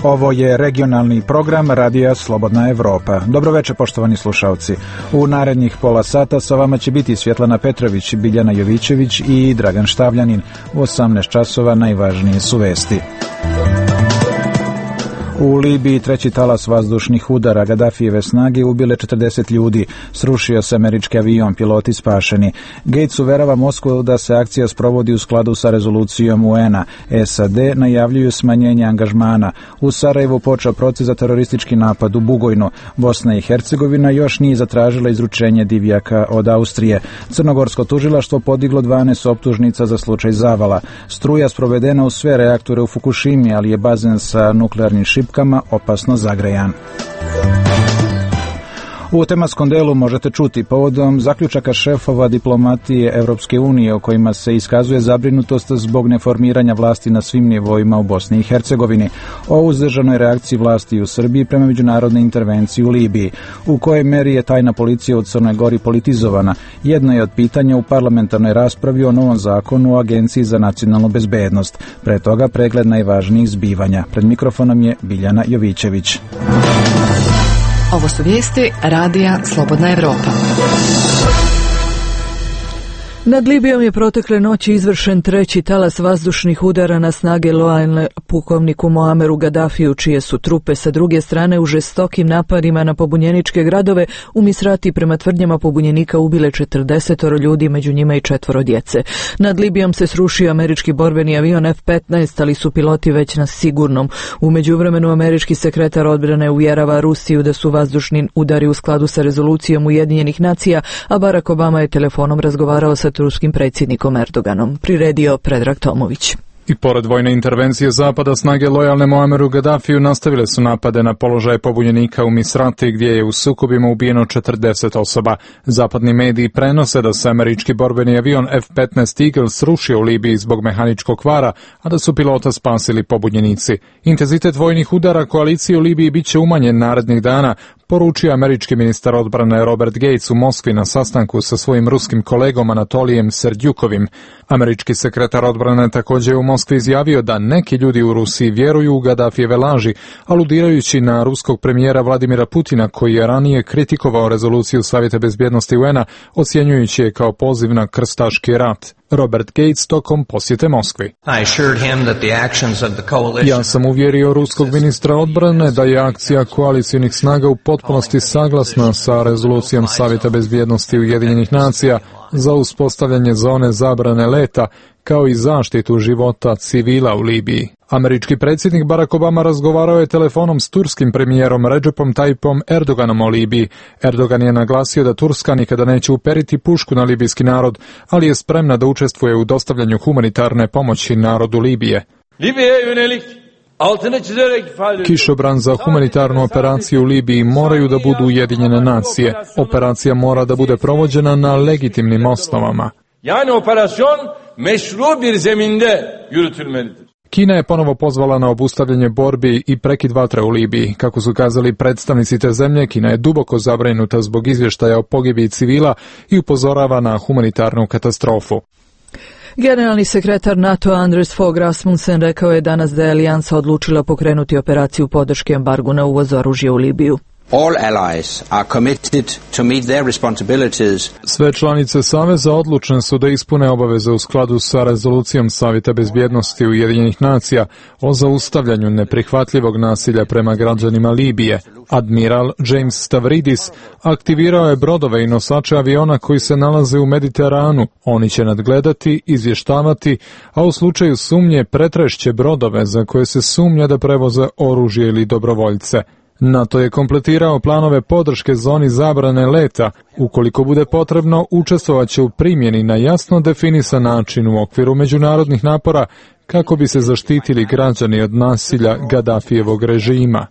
Ovo je regionalni program Radija Slobodna Evropa. Dobroveče, poštovani slušalci. U narednih pola sata sa vama će biti Svjetlana Petrović, Biljana Jovićević i Dragan Štavljanin. U 18 časova najvažnije su vesti. U Libiji treći talas vazdušnih udara Gadafijeve snage ubile 40 ljudi. Srušio se američki avion, piloti spašeni. Gates uverava Moskvu da se akcija sprovodi u skladu sa rezolucijom UN-a. SAD najavljuju smanjenje angažmana. U Sarajevu počeo proces za teroristički napad u Bugojnu. Bosna i Hercegovina još nije zatražila izručenje divljaka od Austrije. Crnogorsko tužilaštvo podiglo 12 optužnica za slučaj zavala. Struja sprovedena u sve reaktore u Fukushimi, ali je bazen sa nuklearnim šipkama opasno zagrejan. U tematskom delu možete čuti povodom zaključaka šefova diplomatije Europske unije o kojima se iskazuje zabrinutost zbog neformiranja vlasti na svim nivoima u Bosni i Hercegovini, o uzdržanoj reakciji vlasti u Srbiji prema međunarodnoj intervenciji u Libiji, u kojoj meri je tajna policija u Crnoj Gori politizovana, jedno je od pitanja u parlamentarnoj raspravi o novom zakonu o Agenciji za nacionalnu bezbednost. Pre toga pregled najvažnijih zbivanja. Pred mikrofonom je Biljana Jovićević. Ovo su vijesti Radija Slobodna Evropa. Nad Libijom je protekle noći izvršen treći talas vazdušnih udara na snage lojalne pukovniku Muameru Gadafiju, čije su trupe sa druge strane u žestokim napadima na pobunjeničke gradove u Misrati prema tvrdnjama pobunjenika ubile 40 ljudi, među njima i 4 djece. Nad Libijom se srušio američki borbeni avion F-15, ali su piloti već na sigurnom. U međuvremenu američki sekretar odbrane uvjerava Rusiju da su vazdušni udari u skladu sa rezolucijom Ujedinjenih nacija, a Barack Obama je telefonom razgovarao sa turskim predsjednikom Erdoganom. Priredio Predrag Tomović. I pored vojne intervencije Zapada, snage lojalne Muameru Gadafiju nastavile su napade na položaje pobunjenika u Misrati, gdje je u sukobima ubijeno 40 osoba. Zapadni mediji prenose da se američki borbeni avion F-15 Eagle srušio u Libiji zbog mehaničkog kvara, a da su pilota spasili pobunjenici. Intenzitet vojnih udara koalicije u Libiji bit će umanjen narednih dana, poručio američki ministar odbrane Robert Gates u Moskvi na sastanku sa svojim ruskim kolegom Anatolijem Serdjukovim. Američki sekretar odbrane također je u Moskvi izjavio da neki ljudi u Rusiji vjeruju u Gadafijeve laži, aludirajući na ruskog premijera Vladimira Putina, koji je ranije kritikovao rezoluciju Savjeta bezbjednosti UN-a, ocjenjujući je kao poziv na krstaški rat. Robert Gates tokom posjete Moskvi. Ja sam uvjerio ruskog ministra odbrane da je akcija koalicijnih snaga u potpunosti saglasna sa rezolucijom Savjeta bezbjednosti Ujedinjenih nacija za uspostavljanje zone zabrane leta, kao i zaštitu života civila u Libiji. Američki predsjednik Barack Obama razgovarao je telefonom s turskim premijerom Recepom Tayyipom Erdoganom o Libiji. Erdogan je naglasio da Turska nikada neće uperiti pušku na libijski narod, ali je spremna da učestvuje u dostavljanju humanitarne pomoći narodu Libije. Kišobran za humanitarnu operaciju u Libiji moraju da budu Ujedinjene nacije. Operacija mora da bude provođena na legitimnim osnovama. Kina je ponovo pozvala na obustavljanje borbi i prekid vatre u Libiji. Kako su kazali predstavnici te zemlje, Kina je duboko zabrinuta zbog izvještaja o pogibiji civila i upozorava na humanitarnu katastrofu. Generalni sekretar NATO Anders Fogh Rasmussen rekao je danas da je alijansa odlučila pokrenuti operaciju podrške embargu na uvoz oružja u Libiju. Sve članice Saveza odlučne su da ispune obaveze u skladu sa rezolucijom Savjeta bezbjednosti Ujedinjenih nacija o zaustavljanju neprihvatljivog nasilja prema građanima Libije. Admiral James Stavridis aktivirao je brodove i nosače aviona koji se nalaze u Mediteranu. Oni će nadgledati, izvještavati, a u slučaju sumnje pretrešće brodove za koje se sumnja da prevoze oružje ili dobrovoljce. NATO je kompletirao planove podrške zoni zabrane leta. Ukoliko bude potrebno, učestvovaće u primjeni na jasno definisan način u okviru međunarodnih napora kako bi se zaštitili građani od nasilja Gadafijevog režima.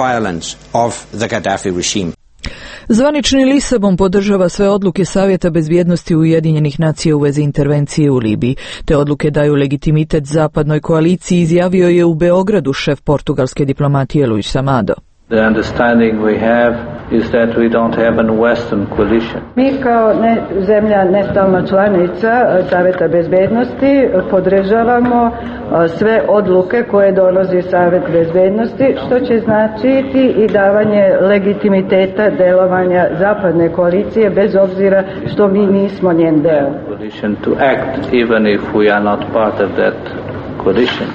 Zvanični Lisabon podržava sve odluke Savjeta bezbjednosti Ujedinjenih nacija u vezi intervencije u Libiji. Te odluke daju legitimitet zapadnoj koaliciji, izjavio je u Beogradu šef portugalske diplomatije Luis Amado. The understanding we have is that we don't have a Western coalition. Mi kao zemlja nestalna članica Saveta bezbednosti podržavamo sve odluke koje donosi Savet bezbednosti, što će značiti i davanje legitimiteta delovanja zapadne koalicije bez obzira što mi nismo njen deo. To act even if we are not part of that coalition.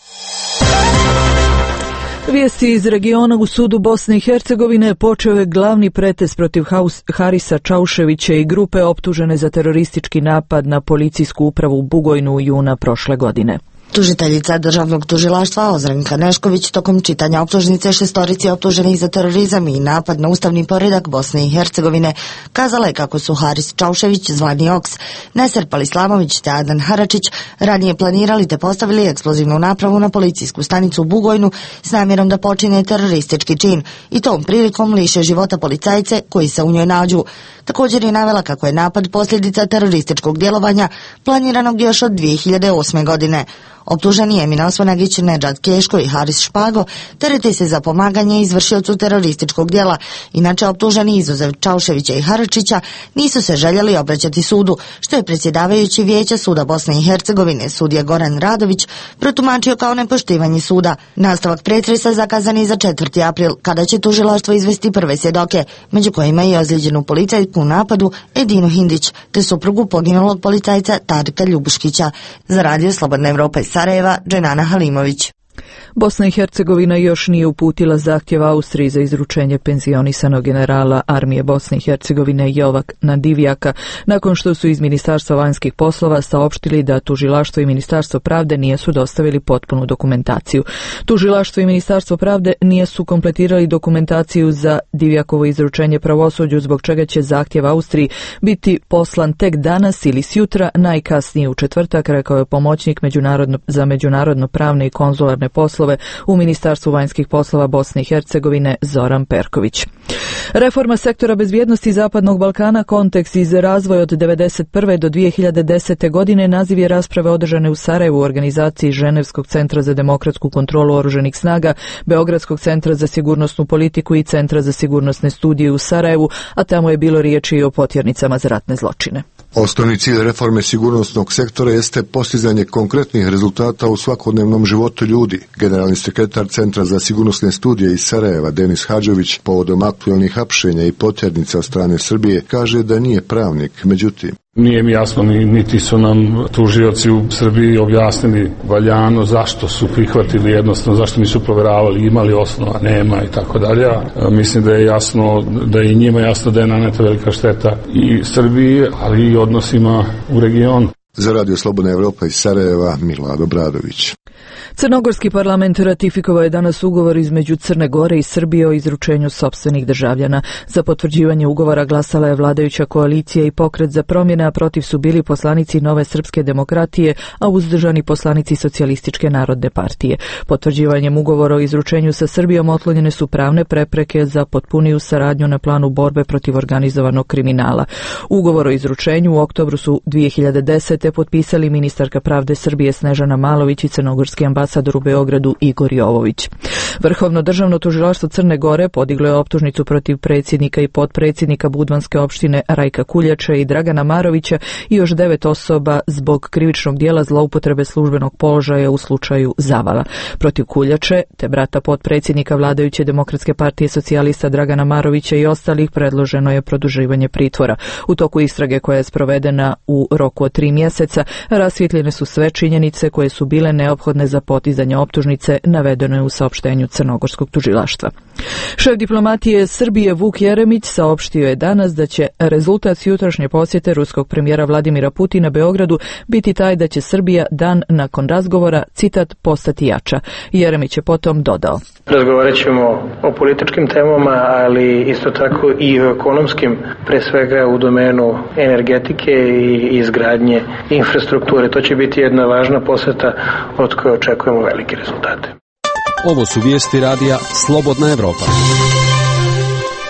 Vijesti iz regiona. U sudu Bosne i Hercegovine počeo je glavni pretres protiv Harisa Čauševića i grupe optužene za teroristički napad na policijsku upravu u Bugojnu u juna prošle godine. Tužiteljica državnog tužilaštva Ozrenka Nešković tokom čitanja optužnice šestorici optuženih za terorizam i napad na ustavni poredak Bosne i Hercegovine kazala je kako su Haris Čaušević, zvani Oks, Neser Palislamović te Adan Haračić ranije planirali te postavili eksplozivnu napravu na policijsku stanicu u Bugojnu s namjerom da počine teroristički čin i tom prilikom liše života policajce koji se u njoj nađu. Također je navela kako je napad posljedica terorističkog djelovanja planiranog još od 2008. godine. Optuženi Emina Osmanagić, Nedžad Keško i Haris Špago terete se za pomaganje izvršiocu terorističkog djela. Inače, optuženi izuzev Čauševića i Haračića nisu se željeli obraćati sudu, što je predsjedavajući Vijeća suda Bosne i Hercegovine, sudija Goran Radović, protumačio kao nepoštivanje suda. Nastavak pretresa zakazan je za 4. april, kada će tužilaštvo izvesti prve svjedoke, među kojima i ozlijeđenu policajku u napadu Edinu Hindić, te suprugu poginulog policajca Tarika Ljubuškića. Za Radio Slobodna Evropa iz Sarajeva, Dženana Halimović. Bosna i Hercegovina još nije uputila zahtjev Austriji za izručenje penzionisanog generala armije Bosne i Hercegovine Jovana Divjaka, nakon što su iz Ministarstva vanjskih poslova saopštili da Tužilaštvo i Ministarstvo pravde nisu dostavili potpunu dokumentaciju. Tužilaštvo i Ministarstvo pravde nisu kompletirali dokumentaciju za Divjakovo izručenje pravosuđu, zbog čega će zahtjev Austriji biti poslan tek danas ili sjutra, najkasnije u četvrtak, rekao je pomoćnik za međunarodno pravne i konzularne poslove u Ministarstvu vanjskih poslova Bosne i Hercegovine Zoran Perković. Reforma sektora bezbjednosti Zapadnog Balkana, kontekst iz razvoja od 1991. do 2010. godine, naziv je rasprave održane u Sarajevu u organizaciji Ženevskog centra za demokratsku kontrolu oružanih snaga, Beogradskog centra za sigurnosnu politiku i Centra za sigurnosne studije u Sarajevu, a tamo je bilo riječi i o potjernicama za ratne zločine. Osnovni cilj reforme sigurnosnog sektora jeste postizanje konkretnih rezultata u svakodnevnom životu ljudi. Generalni sekretar Centra za sigurnosne studije iz Sarajeva, Denis Hadžović, povodom aktualnih hapšenja i potjernica od strane Srbije, kaže da nije pravnik, međutim nije mi jasno, niti su nam tužioci u Srbiji objasnili valjano zašto su prihvatili, jednostavno zašto nisu provjeravali, imali osnova, nema i tako dalje. Mislim da je jasno, da je i njima jasno da je naneta velika šteta i Srbiji, ali i odnosima u regionu. Za Radio Slobodna Evropa iz Sarajeva, Milado Bradović. Crnogorski parlament ratifikovao je danas ugovor između Crne Gore i Srbije o izručenju sopstvenih državljana. Za potvrđivanje ugovora glasala je vladajuća koalicija i Pokret za promjene, a protiv su bili poslanici Nove srpske demokratije, a uzdržani poslanici Socijalističke narodne partije. Potvrđivanjem ugovora o izručenju sa Srbijom otklonjene su pravne prepreke za potpuniju saradnju na planu borbe protiv organizovanog kriminala. Ugovor o izručenju u oktobru su 2010. potpisali ministarka pravde Srbije Snežana Malović i crnogorski ambasador u Beogradu Igor Jovović. Vrhovno državno tužilaštvo Crne Gore podiglo je optužnicu protiv predsjednika i potpredsjednika Budvanske opštine Rajka Kuljača i Dragana Marovića i još 9 osoba zbog krivičnog dijela zloupotrebe službenog položaja u slučaju Zavala. Protiv Kuljače te brata potpredsjednika vladajuće Demokratske partije socijalista Dragana Marovića i ostalih predloženo je produživanje pritvora. U toku istrage koja je sprovedena u roku od 3 mjeseca rasvjetljene su sve činjenice koje su bile neophodne za podizanje optužnice, navedeno je u saopštenju crnogorskog tužilaštva. Šef diplomatije Srbije Vuk Jeremić saopštio je danas da će rezultat jutrošnje posjete ruskog premijera Vladimira Putina Beogradu biti taj da će Srbija dan nakon razgovora, citat, postati jača. Jeremić je potom dodao: Razgovarat ćemo o političkim temama, ali isto tako i o ekonomskim, pre svega u domenu energetike i izgradnje infrastrukture. To će biti jedna važna posjeta od koje očekujemo velike rezultate. Ovo su vijesti radija Slobodna Evropa.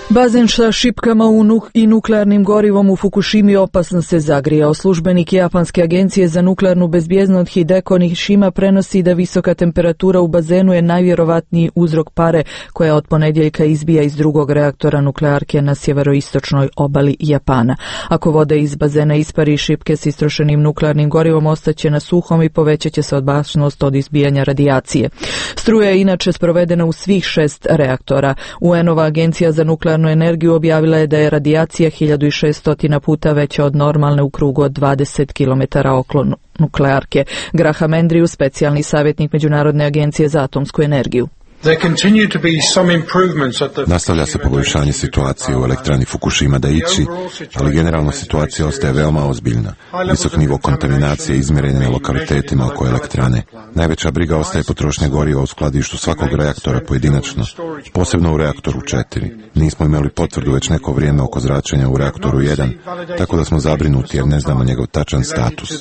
Bazen sa šipkama i nuklearnim gorivom u Fukushimi opasno se zagrijao. Službenik Japanske agencije za nuklearnu bezbjednost Hideko Nishima prenosi da visoka temperatura u bazenu je najvjerovatniji uzrok pare koja od ponedjeljka izbija iz drugog reaktora nuklearke na sjeveroistočnoj obali Japana. Ako voda iz bazena ispari, šipke s istrošenim nuklearnim gorivom ostaće na suhom i povećat će se opasnost od izbijanja radijacije. Struja je inače sprovedena u svih 6 reaktora. UN-ova agencija za nuklearnu energiju objavila je da je radijacija 1600 puta veća od normalne u krugu od 20 km oko nuklearke. Graham Andrews, specijalni savjetnik Međunarodne agencije za atomsku energiju. Nastavlja se poboljšanje situacije u elektrani Fukushima Daiichi, ali generalno situacija ostaje veoma ozbiljna. Visok nivo kontaminacije izmjeren je lokalitetima oko elektrane. Najveća briga ostaje potrošnja goriva u skladištu svakog reaktora pojedinačno, posebno u reaktoru 4. Nismo imali potvrdu već neko vrijeme oko zračenja u reaktoru 1, tako da smo zabrinuti jer ne znamo njegov tačan status.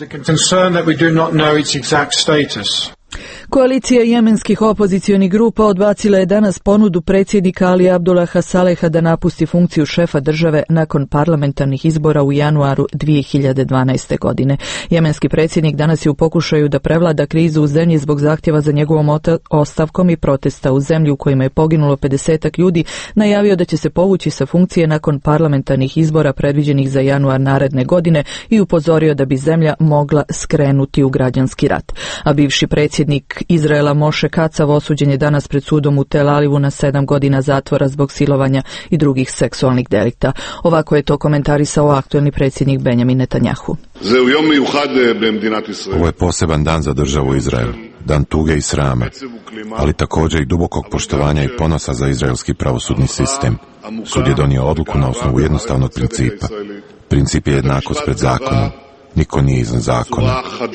Koalicija jemenskih opozicionih grupa odbacila je danas ponudu predsjednika Ali Abdullaha Saleha da napusti funkciju šefa države nakon parlamentarnih izbora u januaru 2012. godine. Jemenski predsjednik danas je u pokušaju da prevlada krizu u zemlji zbog zahtjeva za njegovom ostavkom i protesta u zemlji u kojima je poginulo 50 ljudi, najavio da će se povući sa funkcije nakon parlamentarnih izbora predviđenih za januar naredne godine i upozorio da bi zemlja mogla skrenuti u građanski rat. A bivši predsjednik Izraela Moše Kacav osuđen je danas pred sudom u Tel Avivu na 7 godina zatvora zbog silovanja i drugih seksualnih delikta. Ovako je to komentarisao aktuelni predsjednik Benjamin Netanjahu. Ovo je poseban dan za državu Izrael, dan tuge i srama, ali također i dubokog poštovanja i ponosa za izraelski pravosudni sistem. Sud je donio odluku na osnovu jednostavnog principa. Princip je jednakost pred zakonom. Niko nije iznad zakona.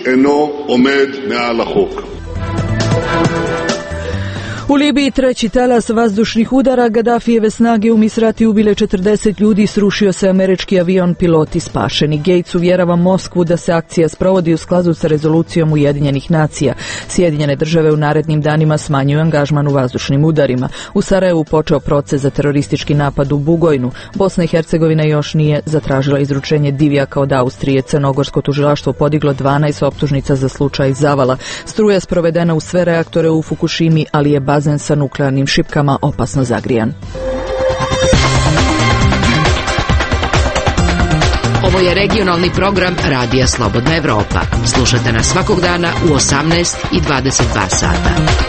U Libiji treći talas vazdušnih udara, Gadafijeve snage u Misrati ubile 40 ljudi, srušio se američki avion, piloti spašeni. Gates uvjerava Moskvu da se akcija sprovodi u skladu sa rezolucijom Ujedinjenih nacija. Sjedinjene države u narednim danima smanjuju angažman u vazdušnim udarima. U Sarajevu počeo proces za teroristički napad u Bugojnu. Bosna i Hercegovina još nije zatražila izručenje divljaka od Austrije. Crnogorsko tužilaštvo podiglo 12 optužnica za slučaj zavala. Struja sprovedena u sve reaktore u Fukushimi, ali je bazen sa nuklearnim šipkama opasno zagrijan. Ovo je regionalni program Radija Slobodna Evropa. Slušajte nas svakog dana u 18 i 22 sata.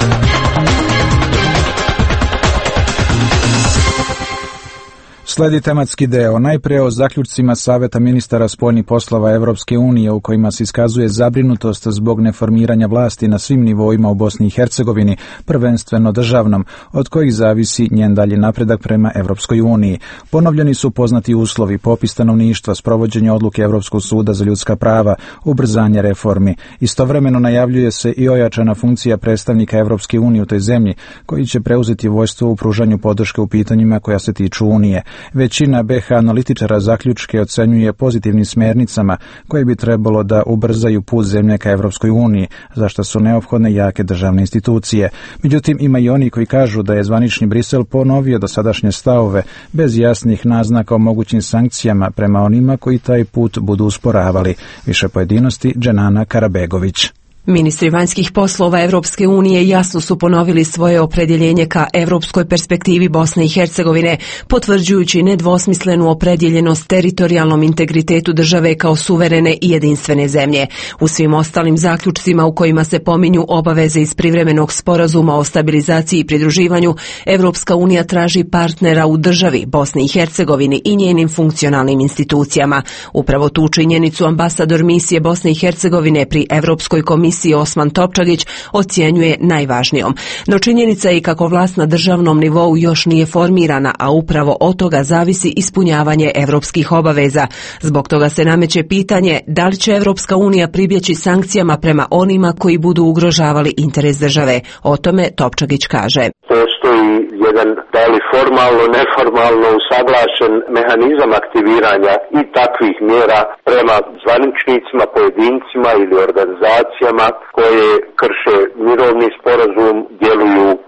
Sledi tematski deo, najprije o zaključcima Saveta ministara spoljnih poslova Evropske unije u kojima se iskazuje zabrinutost zbog neformiranja vlasti na svim nivoima u Bosni i Hercegovini, prvenstveno državnom, od kojih zavisi njen dalji napredak prema Evropskoj uniji. Ponovljeni su poznati uslovi, popis stanovništva, sprovođenje odluke Evropskog suda za ljudska prava, ubrzanje reformi. Istovremeno najavljuje se i ojačana funkcija predstavnika Evropske unije u toj zemlji, koji će preuzeti vojstvo u pružanju podrške u pitanjima koja se tiču Unije. Većina BH analitičara zaključke ocenjuje pozitivnim smjernicama koje bi trebalo da ubrzaju put zemlje ka Evropskoj uniji, za što su neophodne jake državne institucije. Međutim, ima i oni koji kažu da je zvanični Brisel ponovio dosadašnje stavove bez jasnih naznaka o mogućim sankcijama prema onima koji taj put budu usporavali. Više pojedinosti Dženana Karabegović. Ministri vanjskih poslova Evropske unije jasno su ponovili svoje opredjeljenje ka evropskoj perspektivi Bosne i Hercegovine, potvrđujući nedvosmislenu opredjeljenost teritorijalnom integritetu države kao suverene i jedinstvene zemlje. U svim ostalim zaključcima u kojima se pominju obaveze iz privremenog sporazuma o stabilizaciji i pridruživanju, Evropska unija traži partnera u državi Bosni i Hercegovini i njenim funkcionalnim institucijama. Upravo tu činjenicu ambasador misije Bosne i Hercegovine pri Evropskoj komisiji Osman Topčagić ocjenjuje najvažnijom. No činjenica je i kako vlast na državnom nivou još nije formirana, a upravo od toga zavisi ispunjavanje evropskih obaveza. Zbog toga se nameće pitanje da li će Evropska unija pribjeći sankcijama prema onima koji budu ugrožavali interes države. O tome Topčagić kaže. Postoji jedan, da li formalno, neformalno usaglašen mehanizam aktiviranja i takvih mjera prema zvaničnicima, pojedincima ili organizacijama koje krše mirovni sporazum, djeluju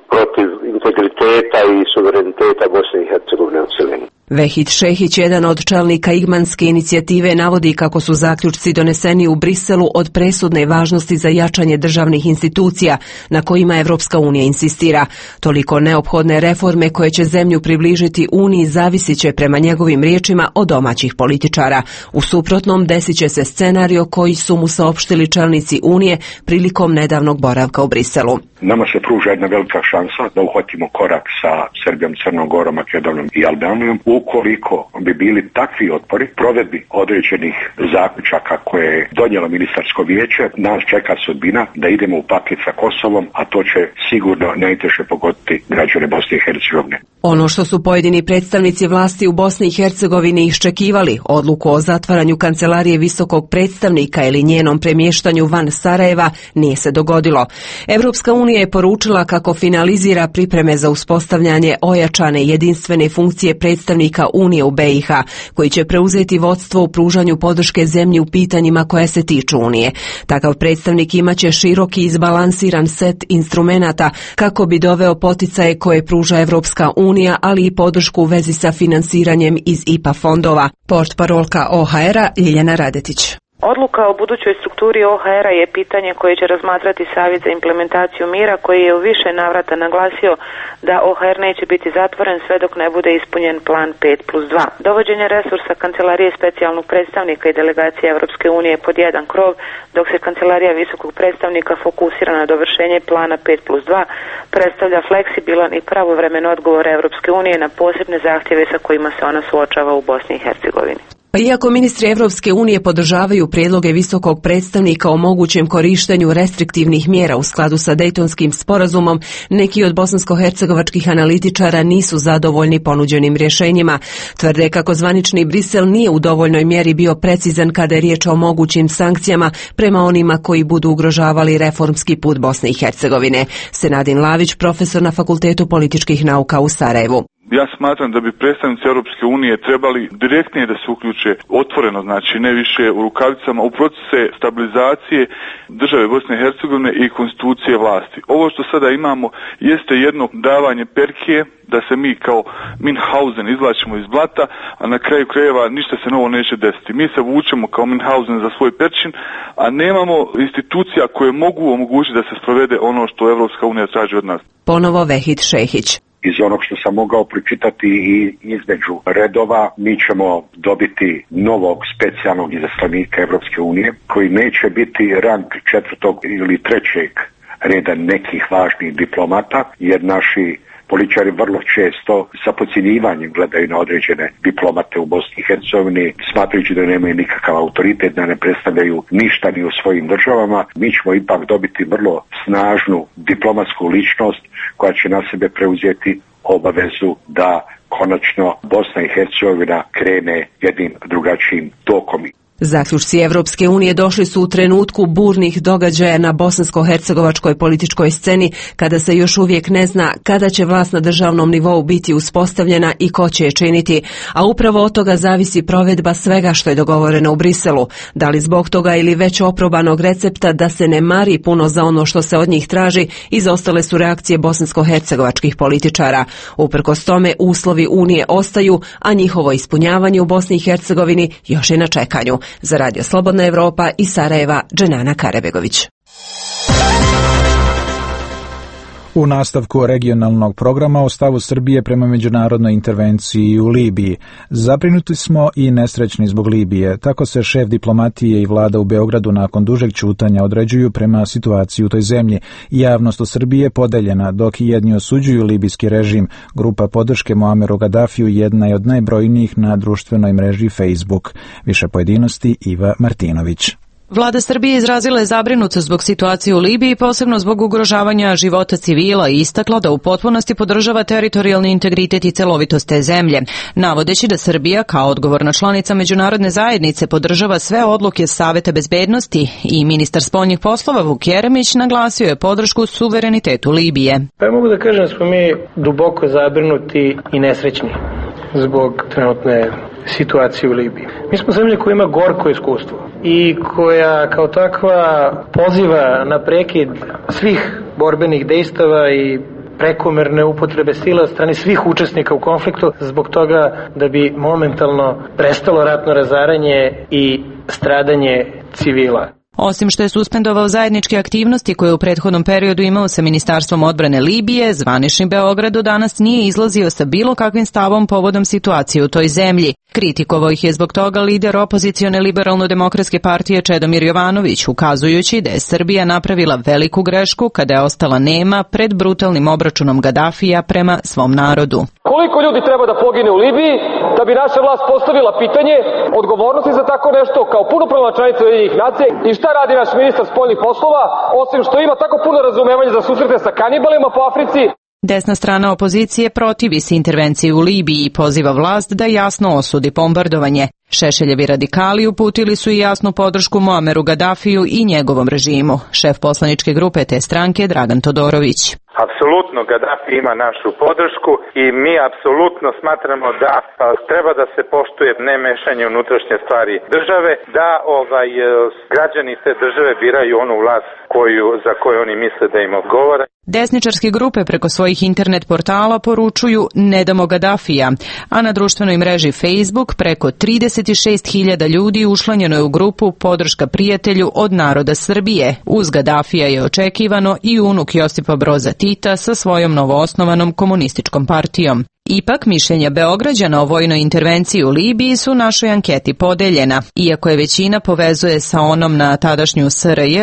protiv integriteta i suvereniteta Bosne i Hercegovine u celini. Vehid Šehić, jedan od čelnika Igmanske inicijative, navodi kako su zaključci doneseni u Briselu od presudne važnosti za jačanje državnih institucija na kojima Evropska unija insistira. Toliko neophodne reforme koje će zemlju približiti Uniji zavisit će prema njegovim riječima od domaćih političara. U suprotnom desit će se scenario koji su mu saopštili čelnici Unije prilikom nedavnog boravka u Briselu. Nama se pruža jedna velika šansa da uhvatimo korak sa Srbijom, Crnom Gorom, Makedonijom i Albanijom. Ukoliko bi bili takvi otpori provedbi određenih zaključaka koje je donijelo ministarsko vijeće, nas čeka sudbina da idemo u paket sa Kosovom, a to će sigurno najteže pogoditi građane Bosne i Hercegovine. Ono što su pojedini predstavnici vlasti u Bosni i Hercegovini iščekivali, odluku o zatvaranju kancelarije visokog predstavnika ili njenom premještanju van Sarajeva, nije se dogodilo. Evropska unija je poručila kako finalizira pripreme za uspostavljanje ojačane jedinstvene funkcije predstavnika Unije u BiH, koji će preuzeti vodstvo u pružanju podrške zemlji u pitanjima koja se tiču Unije. Takav predstavnik imaće široki izbalansiran set instrumenata kako bi doveo poticaje koje pruža Evropska unija, ali i podršku u vezi sa finansiranjem iz IPA fondova. Portparolka OHR-a Ljiljana Radetić. Odluka o budućoj strukturi OHR-a je pitanje koje će razmatrati Savjet za implementaciju mira, koji je u više navrata naglasio da OHR neće biti zatvoren sve dok ne bude ispunjen plan 5+2. Dovođenje resursa Kancelarije specijalnog predstavnika i delegacije Evropske unije pod jedan krov, dok se Kancelarija visokog predstavnika fokusira na dovršenje plana 5+2, predstavlja fleksibilan i pravovremen odgovor Evropske unije na posebne zahtjeve sa kojima se ona suočava u Bosni i Hercegovini. Iako ministri Evropske unije podržavaju prijedloge visokog predstavnika o mogućem korištenju restriktivnih mjera u skladu sa Dejtonskim sporazumom, neki od bosansko-hercegovačkih analitičara nisu zadovoljni ponuđenim rješenjima. Tvrde kako zvanični Brisel nije u dovoljnoj mjeri bio precizan kada je riječ o mogućim sankcijama prema onima koji budu ugrožavali reformski put Bosne i Hercegovine. Senadin Lavić, profesor na Fakultetu političkih nauka u Sarajevu. Ja smatram da bi predstavnici Europske unije trebali direktnije da se uključe otvoreno, znači ne više u rukavicama, u procese stabilizacije države Bosne i Hercegovine i konstitucije vlasti. Ovo što sada imamo jeste jedno davanje perkije da se mi kao Minhausen izvlačimo iz blata, a na kraju krajeva ništa se novo neće desiti. Mi se vučemo kao Minhausen za svoj perčin, a nemamo institucija koje mogu omogućiti da se sprovede ono što Europska unija traži od nas. Ponovo Vehid Šehić. Iz onog što sam mogao pročitati i između redova, mi ćemo dobiti novog specijalnog izaslanika Evropske unije, koji neće biti rang 4. ili 3. reda nekih važnih diplomata, jer naši političari vrlo često sa podcjenjivanjem gledaju na određene diplomate u Bosni i Hercegovini, smatrajući da nemaju nikakav autoritet, da ne predstavljaju ništa ni u svojim državama. Mi ćemo ipak dobiti vrlo snažnu diplomatsku ličnost koja će na sebe preuzeti obavezu da konačno Bosna i Hercegovina krene jednim drugačijim tokom. Zaključci Evropske unije došli su u trenutku burnih događaja na bosansko-hercegovačkoj političkoj sceni, kada se još uvijek ne zna kada će vlast na državnom nivou biti uspostavljena i ko će je činiti, a upravo od toga zavisi provedba svega što je dogovoreno u Briselu. Da li zbog toga ili već oprobanog recepta da se ne mari puno za ono što se od njih traži, izostale su reakcije bosansko-hercegovačkih političara. Uprkos tome, uslovi Unije ostaju, a njihovo ispunjavanje u Bosni i Hercegovini još je na čekanju. Za Radio Slobodna Evropa iz Sarajeva, Dženana Karabegović. U nastavku regionalnog programa o stavu Srbije prema međunarodnoj intervenciji u Libiji. Zabrinuti smo i nesrećni zbog Libije. Tako se šef diplomatije i vlada u Beogradu nakon dužeg ćutanja određuju prema situaciji u toj zemlji. Javnost u Srbiji je podeljena, dok i jedni osuđuju libijski režim. Grupa podrške Muameru Gadafiju jedna je od najbrojnijih na društvenoj mreži Facebook. Više pojedinosti Iva Martinović. Vlada Srbije izrazila je zabrinutost zbog situacije u Libiji, posebno zbog ugrožavanja života civila i istakla da u potpunosti podržava teritorijalni integritet i celovitost te zemlje, navodeći da Srbija kao odgovorna članica međunarodne zajednice podržava sve odluke Saveta bezbednosti i ministar spoljnih poslova Vuk Jeremić naglasio je podršku suverenitetu Libije. Pa ja mogu da kažem da smo mi duboko zabrinuti i nesrećni zbog trenutne situacije u Libiji. Mi smo zemlja koja ima gorko iskustvo i koja kao takva poziva na prekid svih borbenih dejstava i prekomerne upotrebe sile od strane svih učesnika u konfliktu zbog toga da bi momentalno prestalo ratno razaranje i stradanje civila. Osim što je suspendovao zajedničke aktivnosti koje u prethodnom periodu imao sa Ministarstvom odbrane Libije, zvanični Beograd do danas nije izlazio sa bilo kakvim stavom povodom situacije u toj zemlji. Kritikovao ih je zbog toga lider opozicione liberalno-demokratske partije Čedomir Jovanović, ukazujući da je Srbija napravila veliku grešku kada je ostala nema pred brutalnim obračunom Gadafija prema svom narodu. Koliko ljudi treba da pogine u Libiji da bi naša vlast postavila pitanje odgovornosti za tako nešto kao punopravna članica Ujedinjenih nacija i šta radi naš ministar spoljnih poslova, osim što ima tako puno razumevanja za susrete sa kanibalima po Africi. Desna strana opozicije protivi se intervenciji u Libiji i poziva vlast da jasno osudi bombardovanje. Šešeljevi radikali uputili su i jasnu podršku Muameru Gadafiju i njegovom režimu. Šef poslaničke grupe te stranke Dragan Todorović. Apsolutno Gadafi ima našu podršku i mi apsolutno smatramo da treba da se poštuje nemešanje unutrašnje stvari države, da građani te države biraju onu vlast za koju oni misle da im odgovara. Desničarske grupe preko svojih internet portala poručuju "Ne damo Gadafija", a na društvenoj mreži Facebook preko 36.000 ljudi učlanjeno je u grupu Podrška prijatelju od naroda Srbije. Uz Gadafija je očekivano i unuk Josipa Broza Tita sa svojom novoosnovanom komunističkom partijom. Ipak, mišljenja Beograđana o vojnoj intervenciji u Libiji su u našoj anketi podeljena. Iako je većina povezuje sa onom na tadašnju SRJ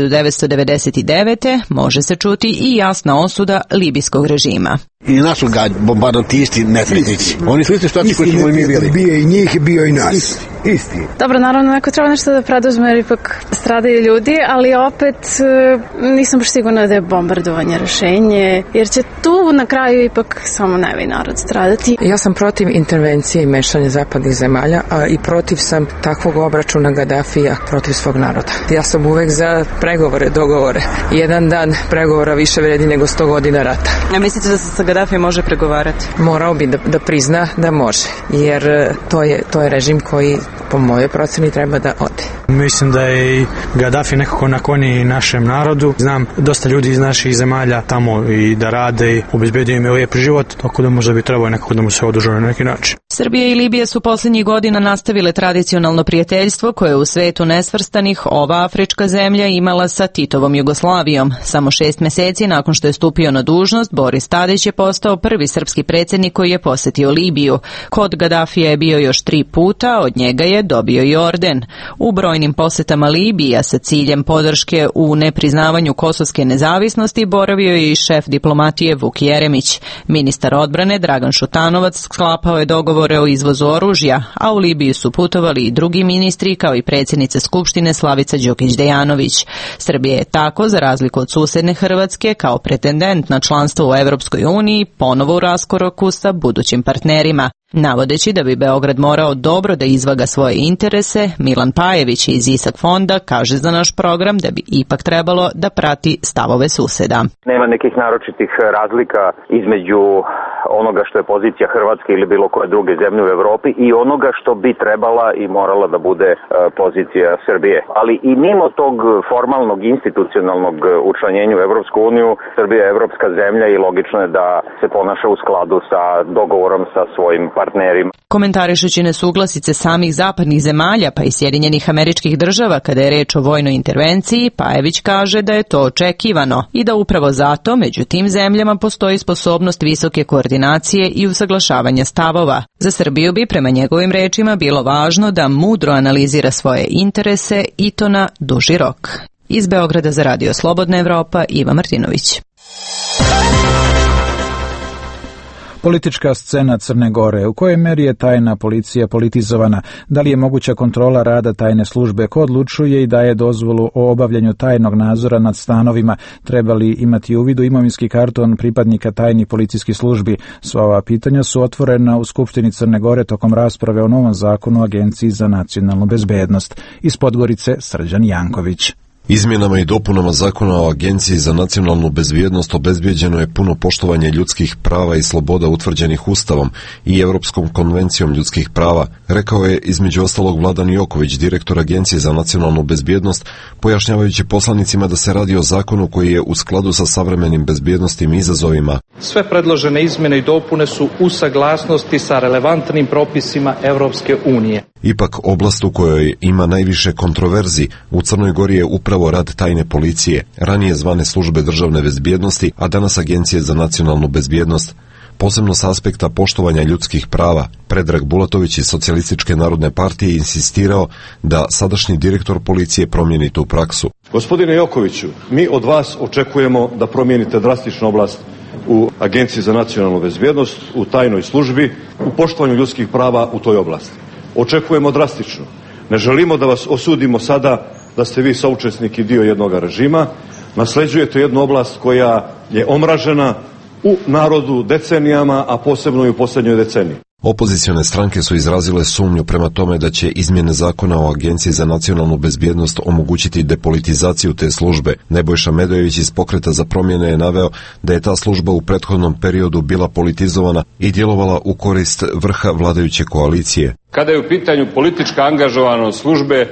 1999. može se čuti i jasna osuda libijskog režima. I nas su bombardantisti, nesretnici. Oni su isti što koji smo mi bili. Bio i njih, bio i nas. Isti. Dobro, naravno, neko treba nešto da preduzme jer ipak stradaju ljudi, ali opet nisam baš sigurna da je bombardovanje rešenje, jer će tu na kraju ipak samo nevin narod stradati. Ja sam protiv intervencije i mešanja zapadnih zemalja, a i protiv sam takvog obračuna Gadafija protiv svog naroda. Ja sam uvek za pregovore, dogovore. Jedan dan pregovora više vredi nego 100 godina rata. A mislite da se sa Gadafija može pregovarati? Morao bi da prizna da može, jer to je režim koji po mojoj proceni treba da ode. Mislim da je i Gadafi nekako naklonjen našem narodu. Znam dosta ljudi iz naših zemalja tamo i da rade i obezbedio im je lijep život, tako da možda bi trebalo nekako da mu se odužuje na neki način. Srbija i Libija su posljednjih godina nastavile tradicionalno prijateljstvo koje je u svetu nesvrstanih ova afrička zemlja imala sa Titovom Jugoslavijom. Samo 6 meseci nakon što je stupio na dužnost, Boris Tadić je postao prvi srpski predsjednik koji je posjetio Libiju. Kod Gadafija je bio još 3 puta, od njega je dobio i orden. U brojnim posjetama Libija sa ciljem podrške u nepriznavanju kosovske nezavisnosti boravio je i šef diplomatije Vuk Jeremić. Ministar odbrane Dragan Šutanovac sklapao je dogovore o izvozu oružja, a u Libiju su putovali i drugi ministri kao i predsjednica Skupštine Slavica Đukić-Dejanović. Srbija je tako, za razliku od susedne Hrvatske, kao pretendent na članstvo u Evropskoj uniji, ponovo u raskoraku sa budućim partnerima. Navodeći da bi Beograd morao dobro da izvaga svoje interese, Milan Pajević iz ISAK fonda kaže za naš program da bi ipak trebalo da prati stavove suseda. Nema nekih naročitih razlika između onoga što je pozicija Hrvatske ili bilo koje druge zemlje u Evropi i onoga što bi trebala i morala da bude pozicija Srbije. Ali i mimo tog formalnog institucionalnog učlanjenja u Evropsku uniju, Srbija je evropska zemlja i logično je da se ponaša u skladu sa dogovorom sa svojim partnerima. Komentarišući nesuglasice samih zapadnih zemalja pa i Sjedinjenih Američkih Država kada je reč o vojnoj intervenciji, Pajević kaže da je to očekivano i da upravo zato među tim zemljama postoji sposobnost visoke koordinacije i usaglašavanja stavova. Za Srbiju bi prema njegovim rečima bilo važno da mudro analizira svoje interese i to na duži rok. Iz Beograda za Radio Slobodna Evropa, Iva Martinović. Politička scena Crne Gore. U kojoj meri je tajna policija politizovana? Da li je moguća kontrola rada tajne službe? Ko odlučuje i daje dozvolu o obavljanju tajnog nadzora nad stanovima? Treba li imati uvid u imovinski karton pripadnika tajnih policijskih službi? Sva ova pitanja su otvorena u Skupštini Crne Gore tokom rasprave o novom zakonu o Agenciji za nacionalnu bezbednost. Iz Podgorice Srđan Janković. Izmjenama i dopunama Zakona o Agenciji za nacionalnu bezbjednost obezbijeđeno je puno poštovanje ljudskih prava i sloboda utvrđenih Ustavom i Europskom konvencijom ljudskih prava, rekao je između ostalog Vladan Joković, direktor Agencije za nacionalnu bezbjednost, pojašnjavajući poslanicima da se radi o zakonu koji je u skladu sa savremenim bezbjednostim izazovima. Sve predložene izmjene i dopune su u saglasnosti sa relevantnim propisima Europske unije. Ipak, oblast u kojoj ima najviše kontroverzi u Crnoj Gori je upravo rad tajne policije, ranije zvane službe državne bezbjednosti, a danas Agencije za nacionalnu bezbjednost. Posebno s aspekta poštovanja ljudskih prava, Predrag Bulatović iz Socijalističke narodne partije insistirao da sadašnji direktor policije promijeni tu praksu. Gospodine Jokoviću, mi od vas očekujemo da promijenite drastičnu oblast u Agenciji za nacionalnu bezbjednost, u tajnoj službi, u poštovanju ljudskih prava u toj oblasti. Očekujemo drastično. Ne želimo da vas osudimo sada da ste vi saučesnik i dio jednog režima. Nasleđujete jednu oblast koja je omražena u narodu decenijama, a posebno i u posljednjoj deceniji. Opozicione stranke su izrazile sumnju prema tome da će izmjene Zakona o Agenciji za nacionalnu bezbjednost omogućiti depolitizaciju te službe. Nebojša Medojević iz Pokreta za promjene je naveo da je ta služba u prethodnom periodu bila politizovana i djelovala u korist vrha vladajuće koalicije. Kada je u pitanju politička angažovanost službe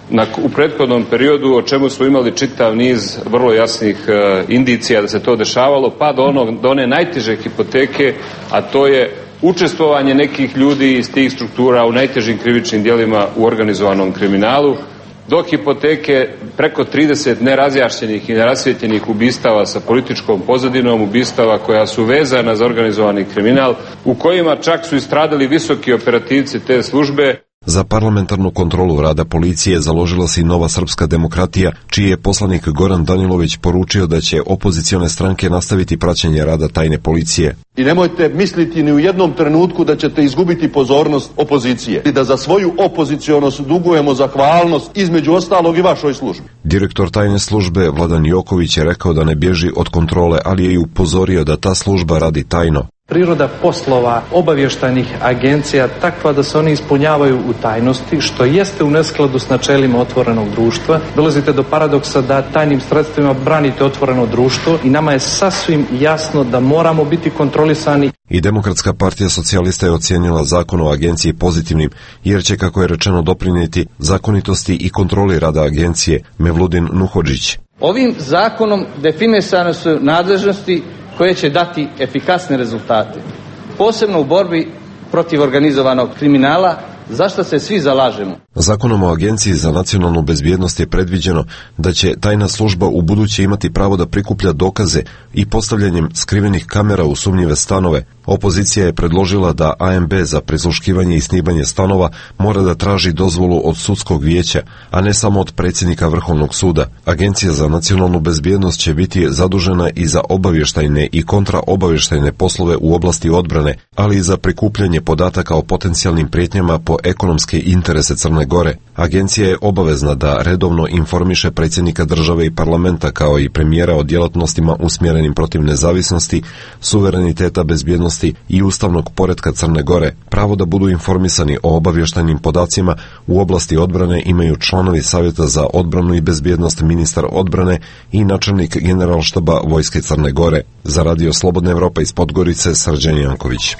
u prethodnom periodu, o čemu smo imali čitav niz vrlo jasnih indicija da se to dešavalo, pa do one najteže hipoteke, a to je učestvovanje nekih ljudi iz tih struktura u najtežim krivičnim djelima u organizovanom kriminalu, do hipoteke preko 30 nerazjašnjenih i nerasvjetljenih ubistava sa političkom pozadinom, ubistava koja su vezana za organizovani kriminal, u kojima čak su istradali visoki operativci te službe. Za parlamentarnu kontrolu rada policije založila se i Nova srpska demokratija, čiji je poslanik Goran Danilović poručio da će opozicione stranke nastaviti praćenje rada tajne policije. I nemojte misliti ni u jednom trenutku da ćete izgubiti pozornost opozicije i da za svoju opozicionost dugujemo zahvalnost između ostalog i vašoj službi. Direktor tajne službe Vladan Joković je rekao da ne bježi od kontrole, ali je i upozorio da ta služba radi tajno. Priroda poslova obavještajnih agencija takva da se oni ispunjavaju u tajnosti, što jeste u neskladu s načelima otvorenog društva. Dolazite do paradoksa da tajnim sredstvima branite otvoreno društvo i nama je sasvim jasno da moramo biti kontrolisani. I Demokratska partija socijalista je ocijenila Zakon o agenciji pozitivnim, jer će, kako je rečeno, doprinijeti zakonitosti i kontroli rada agencije. Mevludin Nuhodžić. Ovim zakonom definisane su nadležnosti koje će dati efikasne rezultate, posebno u borbi protiv organizovanog kriminala, za što se svi zalažemo. Zakonom o Agenciji za nacionalnu bezbjednost je predviđeno da će tajna služba u buduće imati pravo da prikuplja dokaze i postavljanjem skrivenih kamera u sumnjive stanove. Opozicija je predložila da ANB za prisluškivanje i snimanje stanova mora da traži dozvolu od sudskog vijeća, a ne samo od predsjednika Vrhovnog suda. Agencija za nacionalnu bezbjednost će biti zadužena i za obavještajne i kontraobavještajne poslove u oblasti odbrane, ali i za prikupljanje podataka o potencijalnim prijetnjama po ekonomske interese Crne Gore. Agencija je obavezna da redovno informiše predsjednika države i parlamenta kao i premijera o djelatnostima usmjerenim protiv nezavisnosti, suvereniteta, bezbjednosti i ustavnog poretka Crne Gore. Pravo da budu informisani o obavještajnim podacima u oblasti odbrane imaju članovi Savjeta za odbranu i bezbjednost, ministar odbrane i načelnik Generalštaba Vojske Crne Gore. Za Radio Slobodna Evropa iz Podgorice, Srđan Janković.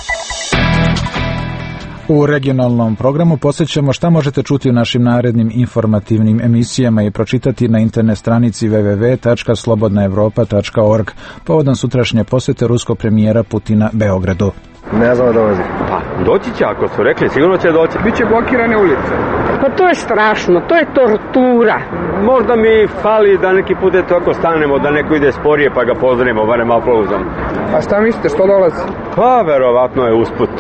U regionalnom programu posjećamo šta možete čuti u našim narednim informativnim emisijama i pročitati na internet stranici www.slobodnaevropa.org povodom sutrašnje posjete ruskog premijera Putina Beogradu. Ne znam da dolazi. Pa, doći će, ako su rekli, sigurno će doći. Biće blokirane ulice. Pa to je strašno, to je tortura. Možda mi fali da neki put tako stanemo, da neko ide sporije pa ga pozdravimo, barem aplauzom. A šta mislite, što dolazi? Pa, verovatno je usput.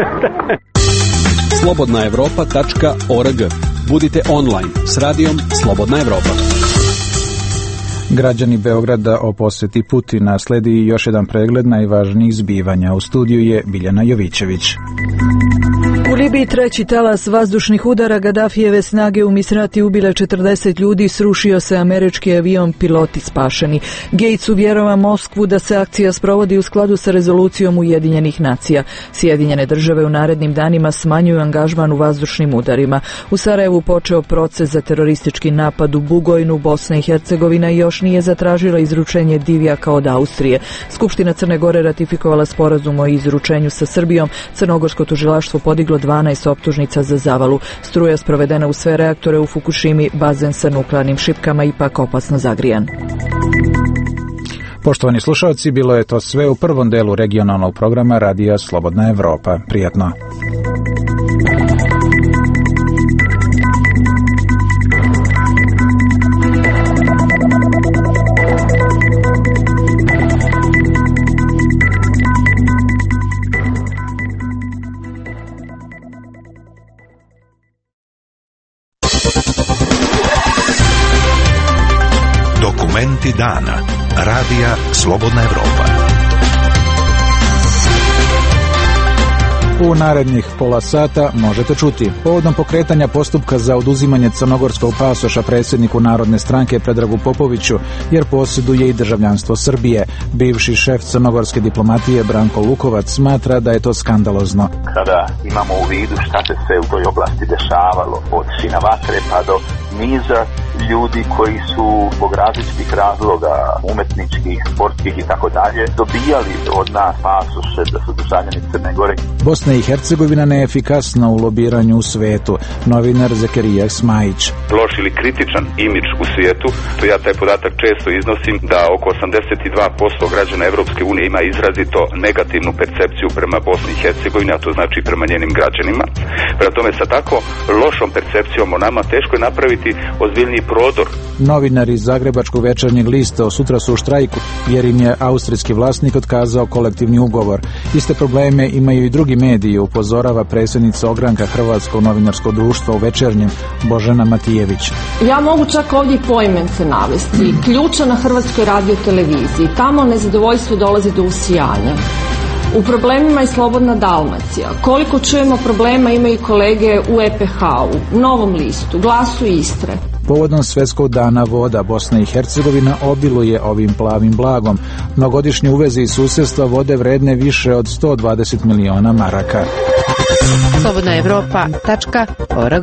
slobodnaevropa.org. Budite online s radijom Slobodna Evropa. Građani Beograda o posjeti Putina. Sledi još jedan pregled najvažnijih zbivanja. U studiju je Biljana Jovićević. U Libiji treći talas vazdušnih udara Gadafijeve snage u Misrati ubile 40 ljudi, srušio se američki avion, piloti spašeni. Gates uvjerava Moskvu da se akcija sprovodi u skladu sa rezolucijom Ujedinjenih nacija. Sjedinjene države u narednim danima smanjuju angažman u vazdušnim udarima. U Sarajevu počeo proces za teroristički napad u Bugojnu. Bosna i Hercegovina još nije zatražila izručenje divljaka od Austrije. Skupština Crne Gore ratifikovala sporazum o izručenju sa Srbijom. Crnogorsko tužilaštvo podiglo 12 optužnica za zavalu. Struja sprovedena u sve reaktore u Fukušimi, bazen sa nuklearnim šipkama ipak opasno zagrijan. Poštovani slušalci, bilo je to sve u prvom delu regionalnog programa Radija Slobodna Evropa. Prijatno. Dokumenti dana. Radija Slobodna Evropa. U narednih pola sata možete čuti: povodom pokretanja postupka za oduzimanje crnogorskog pasoša predsjedniku Narodne stranke Predragu Popoviću, jer posjeduje i državljanstvo Srbije. Bivši šef crnogorske diplomatije Branko Lukovac smatra da je to skandalozno. Kada imamo u vidu šta se sve u toj oblasti dešavalo, od Sina Vatre pa do niza ljudi koji su zbog različitih razloga, umetničkih, sportskih i tako dalje, dobijali od nas pasoše da su državljani Crne Gore. Bosna i Hercegovina neefikasna u lobiranju u svetu. Novinar Zekerija Smajić. Loš ili kritičan imidž u svijetu, to ja taj podatak često iznosim, da oko 82% građana Evropske unije ima izrazito negativnu percepciju prema Bosni i Hercegovini, a to znači prema njenim građanima. Prema tome, sa tako lošom percepcijom o nama teško je napraviti ozbiljniji prodor. Novinari iz Zagrebačkog Večernjeg lista sutra su u štrajku jer im je austrijski vlasnik otkazao kolektivni ugovor. Iste probleme imaju i drugi mediji, upozorava predsjednica ogranka Hrvatskog novinarskog društva u Večernjem Božena Matijević. Ja mogu čak ovdje i poimence navesti. Ključa na Hrvatskoj radioteleviziji. Tamo nezadovoljstvo dolazi do usijanja. U problemima je Slobodna Dalmacija. Koliko čujemo problema imaju kolege u EPH-u, Novom listu, Glasu Istre. Povodom Svjetskog dana voda, Bosna i Hercegovina obiluje ovim plavim blagom. Mnogodišnje uveze iz susjedstva vode vredne više od 120 miliona maraka. slobodnaevropa.org.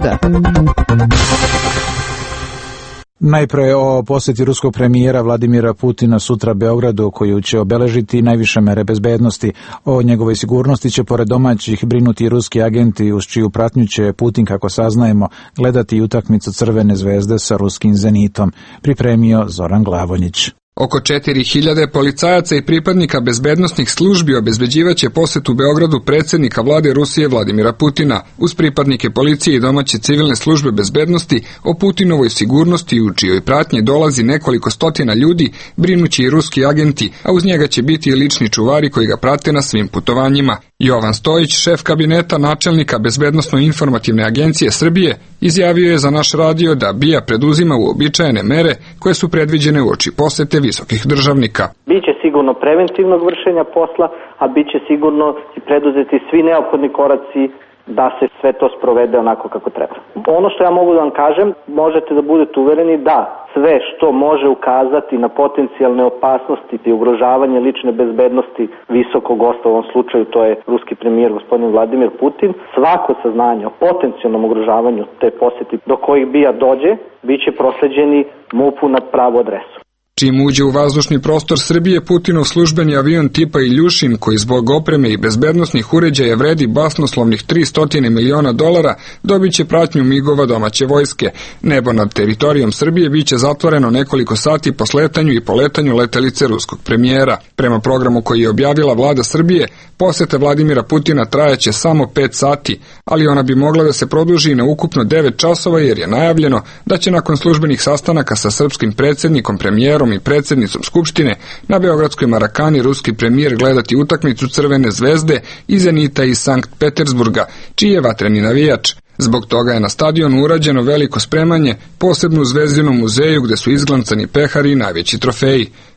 Najprije o posjeti ruskog premijera Vladimira Putina sutra Beogradu, koju će obeležiti najviše mere bezbednosti. O njegovoj sigurnosti će pored domaćih brinuti ruski agenti, uz čiju pratnju će Putin, kako saznajemo, gledati utakmicu Crvene zvezde sa ruskim Zenitom. Pripremio Zoran Glavonjić. Oko 4000 policajaca i pripadnika bezbednosnih službi obezbeđivaće posjetu Beogradu predsjednika vlade Rusije Vladimira Putina. Uz pripadnike policije i domaće civilne službe bezbednosti o Putinovoj sigurnosti, u čijoj pratnji dolazi nekoliko stotina ljudi, brinući i ruski agenti, a uz njega će biti i lični čuvari koji ga prate na svim putovanjima. Jovan Stojić, šef kabineta načelnika Bezbednosno-informativne agencije Srbije, izjavio je za naš radio da BIA preduzima uobičajene mere koje su predviđene uoči posete visokih državnika. Biće sigurno preventivnog vršenja posla, a biće sigurno i preduzeti svi neophodni koraci da se sve to sprovede onako kako treba. Ono što ja mogu da vam kažem, možete da budete uvereni da sve što može ukazati na potencijalne opasnosti i ugrožavanje lične bezbednosti visokog gosta, u ovom slučaju to je ruski premijer gospodin Vladimir Putin, svako saznanje o potencijalnom ugrožavanju te posjeti do kojih BIA dođe, bit će prosleđeni MUP-u na pravu adresu. Čim uđe u vazdušni prostor Srbije, Putinov službeni avion tipa Iljušin, koji zbog opreme i bezbednosnih uređaja vredi basnoslovnih $300 miliona, dobit će pratnju migova domaće vojske. Nebo nad teritorijom Srbije biće zatvoreno nekoliko sati po sletanju i poletanju letelice ruskog premijera. Prema programu koji je objavila vlada Srbije, posjeta Vladimira Putina trajaće samo 5 sati, ali ona bi mogla da se produži na ukupno 9 časova jer je najavljeno da će nakon službenih sastanaka sa srpskim predsjednikom, premijerom i predsjednicom Skupštine na beogradskoj Marakani ruski premijer gledati utakmicu Crvene zvezde i Zenita iz Sankt Petersburga, čiji je vatreni navijač. Zbog toga je na stadionu urađeno veliko spremanje, posebno u Zvezdinom muzeju gdje su izglancani pehari i najveći trofeji.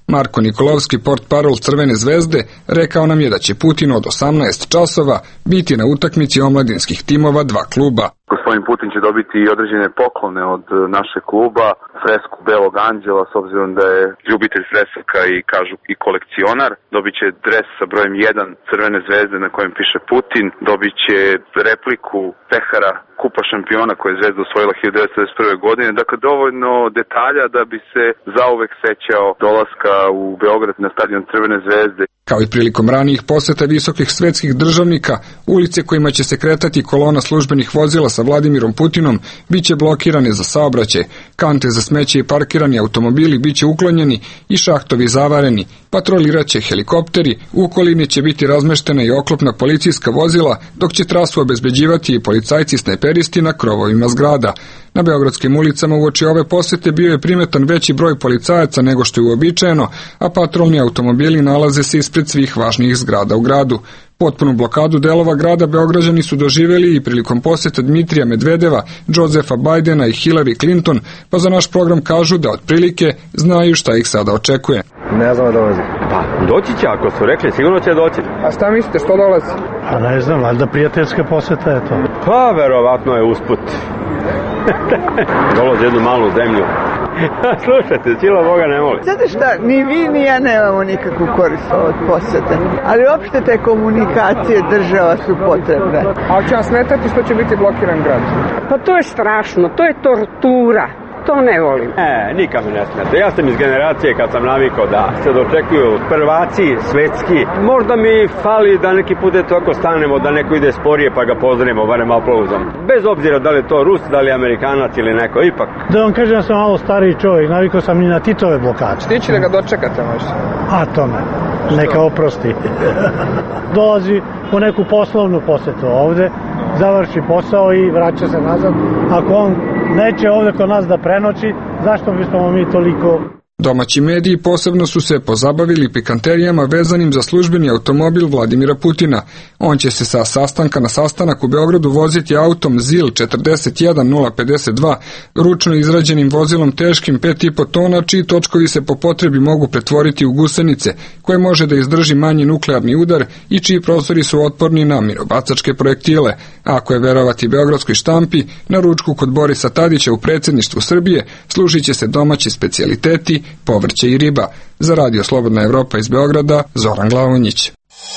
Marko Nikolovski, portparol Crvene zvezde, rekao nam je da će Putin od 18 časova biti na utakmici omladinskih timova dva kluba. Gospodin Putin će dobiti i određene poklone od našeg kluba, fresku Belog anđela, s obzirom da je ljubitelj fresaka i kažu i kolekcionar. Dobit će dres sa brojem 1 Crvene zvezde na kojem piše Putin. Dobit će repliku pehara Kupa šampiona koje je Zvezda osvojila 1991. godine. Dakle, dovoljno detalja da bi se zauvek sećao dolaska u Beograd na stadion Crvene zvezde. Kao i prilikom ranijih poseta visokih svetskih državnika, ulice kojima će se kretati kolona službenih vozila sa Vladimirom Putinom biće blokirane za saobraćaj, kante za smeće i parkirani automobili biće uklonjeni i šahtovi zavareni, patroliraće helikopteri, u okolini će biti razmeštena i oklopna policijska vozila, dok će trasu obezbeđivati i policajci snajperisti na krovovima zgrada. Na beogradskim ulicama uoči ove posete bio je primetan veći broj policajaca nego što je uobičajeno, a patrolni automobili nalaze se ispred svih važnijih zgrada u gradu. Potpunu blokadu delova grada Beograđani su doživjeli i prilikom poseta Dmitrija Medvedeva, Josefa Bajdena i Hillary Clinton, pa za naš program kažu da otprilike znaju šta ih sada očekuje. Ne znam da dolazi. Pa, doći će, ako su rekli, sigurno će doći. A šta mislite, što dolazi? A ne znam, valjda prijateljska poseta je to. Pa, verovatno je usput. Dolazi jednu malu zemlju. Slušajte, sila Boga ne moli. Znate šta, ni vi ni ja nemamo nikakvu korist od posete, ali uopšte te komunikacije država su potrebne. A će vam smetati što će biti blokiran grad? Pa to je strašno, to je tortura. To ne volim. Nikad mi ne smeta. Ja sam iz generacije kad sam navikao da se dočekuju prvaci, svetski. Možda mi fali da neki put tako stanemo, da neko ide sporije pa ga pozdravimo, barem aplauzom. Bez obzira da li je to Rus, da li je Amerikanac ili neko, ipak. Da vam kažem, ja sam malo stariji čovjek, navikao sam i na Titove blokade. Stići da ga dočekate možda? A to ne. Neka oprosti. Dolazi u neku poslovnu posetu ovde, završi posao i vraća se nazad. Ako on neće ovde kod nas da prenoći, zašto bismo mi toliko... Domaći mediji posebno su se pozabavili pikanterijama vezanim za službeni automobil Vladimira Putina. On će se sa sastanka na sastanak u Beogradu voziti autom ZIL 41052, ručno izrađenim vozilom teškim 5,5 tona, čiji točkovi se po potrebi mogu pretvoriti u gusenice, koje može da izdrži manji nuklearni udar i čiji prostori su otporni na minobacačke projektile. Ako je verovati beogradskoj štampi, na ručku kod Borisa Tadića u predsjedništvu Srbije služit će se domaći specijaliteti, povrće i riba. Za Radio Slobodna Evropa iz Beograda, Zoran Glavonjić.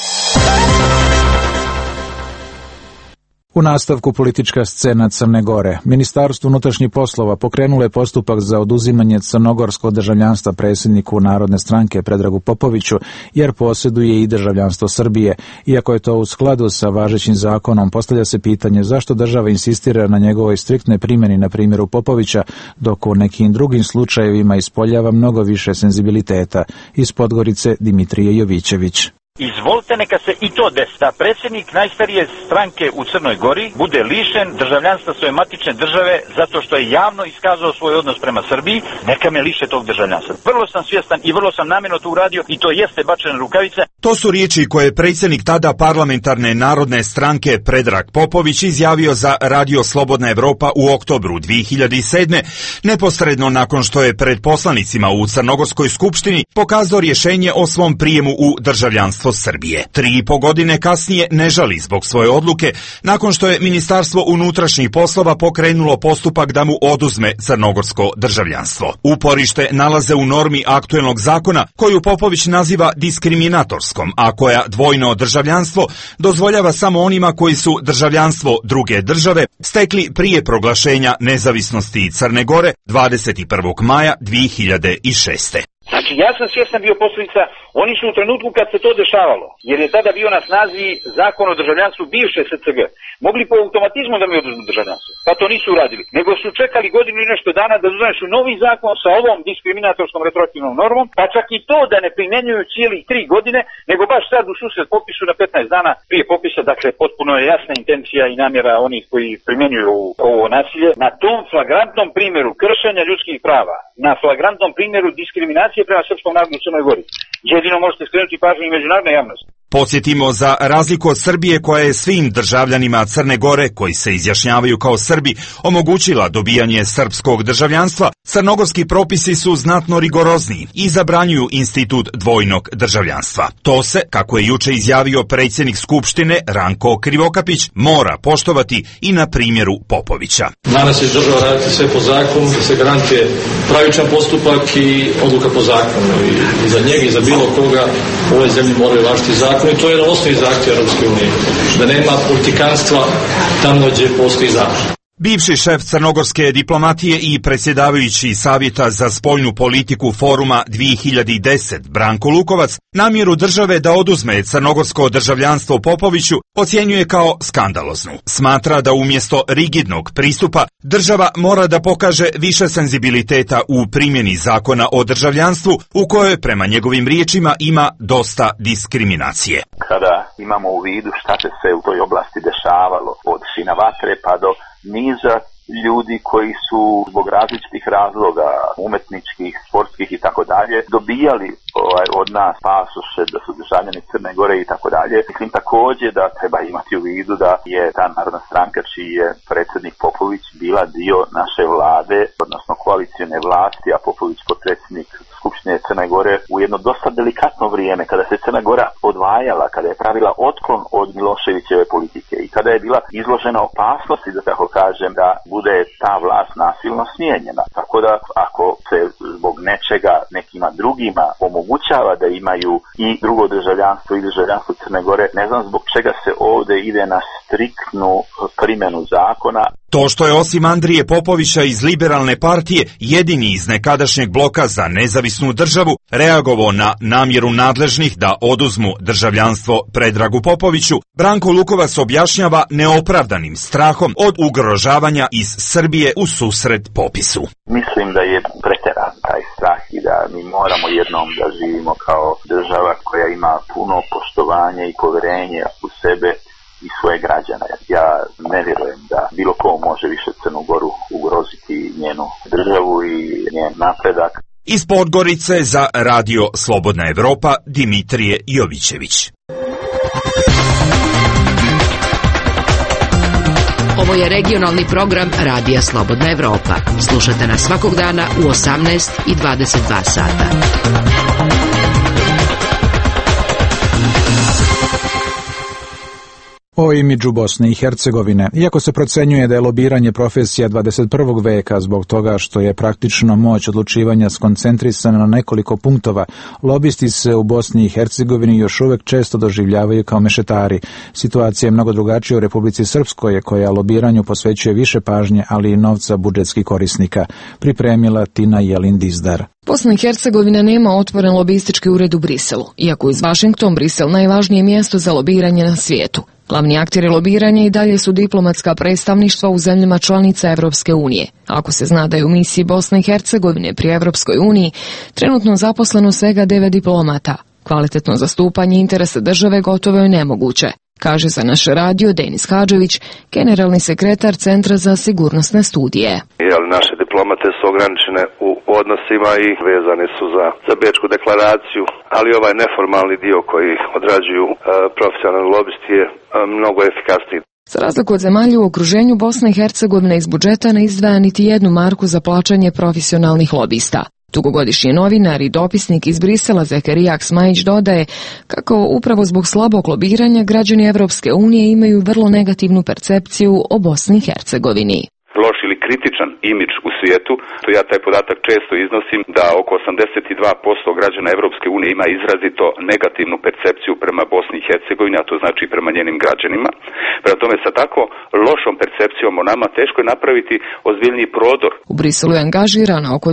U nastavku politička scena Crne Gore. Ministarstvo unutrašnjih poslova pokrenulo je postupak za oduzimanje crnogorskog državljanstva predsjedniku Narodne stranke Predragu Popoviću, jer posjeduje i državljanstvo Srbije. Iako je to u skladu sa važećim zakonom, postavlja se pitanje zašto država insistira na njegovoj striktnoj primjeni na primjeru Popovića, dok u nekim drugim slučajevima ispoljava mnogo više senzibiliteta. Iz Podgorice Dimitrije Jovićević. Izvolite, neka se i to desi da predsjednik najstarije stranke u Crnoj Gori bude lišen državljanstva svoje matične države zato što je javno iskazao svoj odnos prema Srbiji, neka me liše tog državljanstva. Vrlo sam svjestan i vrlo sam namjerno to uradio i to jeste bačena rukavica. To su riječi koje je predsjednik tada parlamentarne narodne stranke Predrag Popović izjavio za Radio Slobodna Evropa u oktobru 2007. neposredno nakon što je pred poslanicima u Crnogorskoj skupštini pokazao rješenje o svom prijemu u državljanstvo Srbije. 3,5 godine kasnije ne žali zbog svoje odluke, nakon što je Ministarstvo unutrašnjih poslova pokrenulo postupak da mu oduzme crnogorsko državljanstvo. Uporište nalaze u normi aktuelnog zakona, koju Popović naziva diskriminatorskom, a koja dvojno državljanstvo dozvoljava samo onima koji su državljanstvo druge države stekli prije proglašenja nezavisnosti Crne Gore 21. maja 2006. Znači, ja sam svjestan bio posljedica, oni su u trenutku kad se to dešavalo, jer je tada bio na snazi zakon o državljanstvu bivše SCG, mogli po automatizmu da mi oduzmu državljanstvo, pa to nisu uradili, nego su čekali godinu i nešto dana da donesu novi zakon sa ovom diskriminatorskom retroaktivnom normom, pa čak i to da ne primjenjuju cijeli 3 godine, nego baš sad u susret popisu na 15 dana prije popisa. Dakle, potpuno je jasna intencija i namjera onih koji primjenjuju ovo nasilje. Na tom flagrantnom primjeru kršenja ljudskih prava, na flagrantnom primjeru diskriminacije prema srpskom narodu u Crnoj Gori, jedino možete skrenuti pažnju i međunarodne javnosti. Podsjetimo, za razliku od Srbije koja je svim državljanima Crne Gore koji se izjašnjavaju kao Srbi omogućila dobijanje srpskog državljanstva, crnogorski propisi su znatno rigorozniji i zabranjuju institut dvojnog državljanstva. To se, kako je juče izjavio predsjednik Skupštine Ranko Krivokapić, mora poštovati i na primjeru Popovića. Danas je država raditi sve po zakonu, da se garantuje pravičan postupak i odluka po zakonu. I za njega i za bilo koga u ovoj zemlji moraju važiti zakon. I to je jedan osnovni zahtjev Europske unije, da nema politikanstva tamo gdje postoji zakon. Bivši šef crnogorske diplomatije i predsjedavajući Savjeta za spoljnu politiku Foruma 2010 Branko Lukovac namjeru države da oduzme crnogorsko državljanstvo Popoviću ocjenjuje kao skandaloznu. Smatra da umjesto rigidnog pristupa država mora da pokaže više senzibiliteta u primjeni zakona o državljanstvu u kojoj prema njegovim riječima ima dosta diskriminacije. Kada imamo u vidu šta se sve u toj oblasti dešavalo od Šina Vatre pa do niza ljudi koji su zbog različitih razloga, umetničkih, sportskih i tako dalje, dobijali od nas pasoše da su državljani Crne Gore i tako dalje. Mislim također da treba imati u vidu da je ta Narodna stranka čiji je predsjednik Popović bila dio naše vlade, odnosno koalicijne vlasti, a Popović potpredsjednik Skupštine Crne Gore u jedno dosta delikatno vrijeme kada se Crna Gora odvajala, kada je pravila otklon od Miloševićeve politike i kada je bila izložena opasnosti, da tako kažem, da bude ta vlast nasilno smijenjena. Tako da ako se zbog nečega nekima drugima omogućava da imaju i drugo državljanstvo i državljanstvo Crne Gore, ne znam zbog čega se ovdje ide na striktnu primjenu zakona. To što je osim Andrije Popovića iz Liberalne partije jedini iz nekadašnjeg bloka za nezavisnu državu reagovao na namjeru nadležnih da oduzmu državljanstvo Predragu Popoviću, Branko Lukovac objašnjava neopravdanim strahom od ugrožavanja iz Srbije u susret popisu. Mislim da je preteran taj strah i da mi moramo jednom da živimo kao država koja ima puno poštovanje i povjerenje u sebe i svoje građane. Ja ne vjerujem da bilo ko može više Crnu Goru ugroziti njenu državu i njen napredak. Iz Podgorice za Radio Slobodna Evropa Dimitrije Jovićević. Ovo je regionalni program Radija Slobodna Evropa. Slušajte nas svakog dana u 18 i 22 sata. O imidžu Bosne i Hercegovine. Iako se procenjuje da je lobiranje profesija 21. veka zbog toga što je praktično moć odlučivanja skoncentrisana na nekoliko punktova, lobisti se u Bosni i Hercegovini još uvijek često doživljavaju kao mešetari. Situacija je mnogo drugačija u Republici Srpskoj, koja lobiranju posvećuje više pažnje, ali i novca budžetskih korisnika. Pripremila Tina Jelin-Dizdar. Bosna i Hercegovina nema otvoren lobistički ured u Briselu, iako iz Washington Brisel najvažnije mjesto za lobiranje na svijetu. Glavni akteri lobiranja i dalje su diplomatska predstavništva u zemljama članica Evropske unije. Ako se zna da je u misiji Bosne i Hercegovine pri Evropskoj uniji trenutno zaposleno svega 9 diplomata, kvalitetno zastupanje interesa države gotovo je nemoguće, kaže za naš radio Denis Hadžević, generalni sekretar Centra za sigurnosne studije. Naše diplomate su ograničene u odnosima i vezane su za Bečku deklaraciju, ali ovaj neformalni dio koji odrađuju profesionalni lobisti je mnogo efikasniji. Za razliku od zemalja u okruženju, Bosna i Hercegovina iz budžeta ne izdvaja niti jednu marku za plaćanje profesionalnih lobista. Dugogodišnji novinar i dopisnik iz Brisela Zekerija Aksmajić dodaje kako upravo zbog slabog lobiranja građani Evropske unije imaju vrlo negativnu percepciju o Bosni i Hercegovini. Loš ili kritičan imidž u svijetu, to ja taj podatak često iznosim, da oko 82% građana Evropske unije ima izrazito negativnu percepciju prema Bosni i Hercegovini, a to znači prema njenim građanima. Prema tome, sa tako lošom percepcijom o nama teško je napraviti ozbiljniji prodor. U Briselu je angažirano oko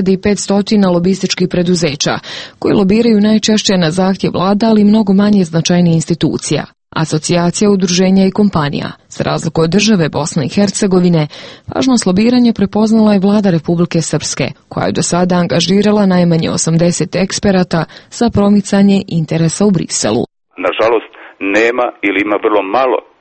2500 lobističkih preduzeća, koji lobiraju najčešće na zahtjev vlada, ali mnogo manje značajnih institucija, asocijacija, udruženja i kompanija. Za razliku od države Bosne i Hercegovine, važnost lobiranja prepoznala je vlada Republike Srpske, koja je do sada angažirala najmanje 80 eksperata za promicanje interesa u Briselu. Nažalost, nema ili ima vrlo malo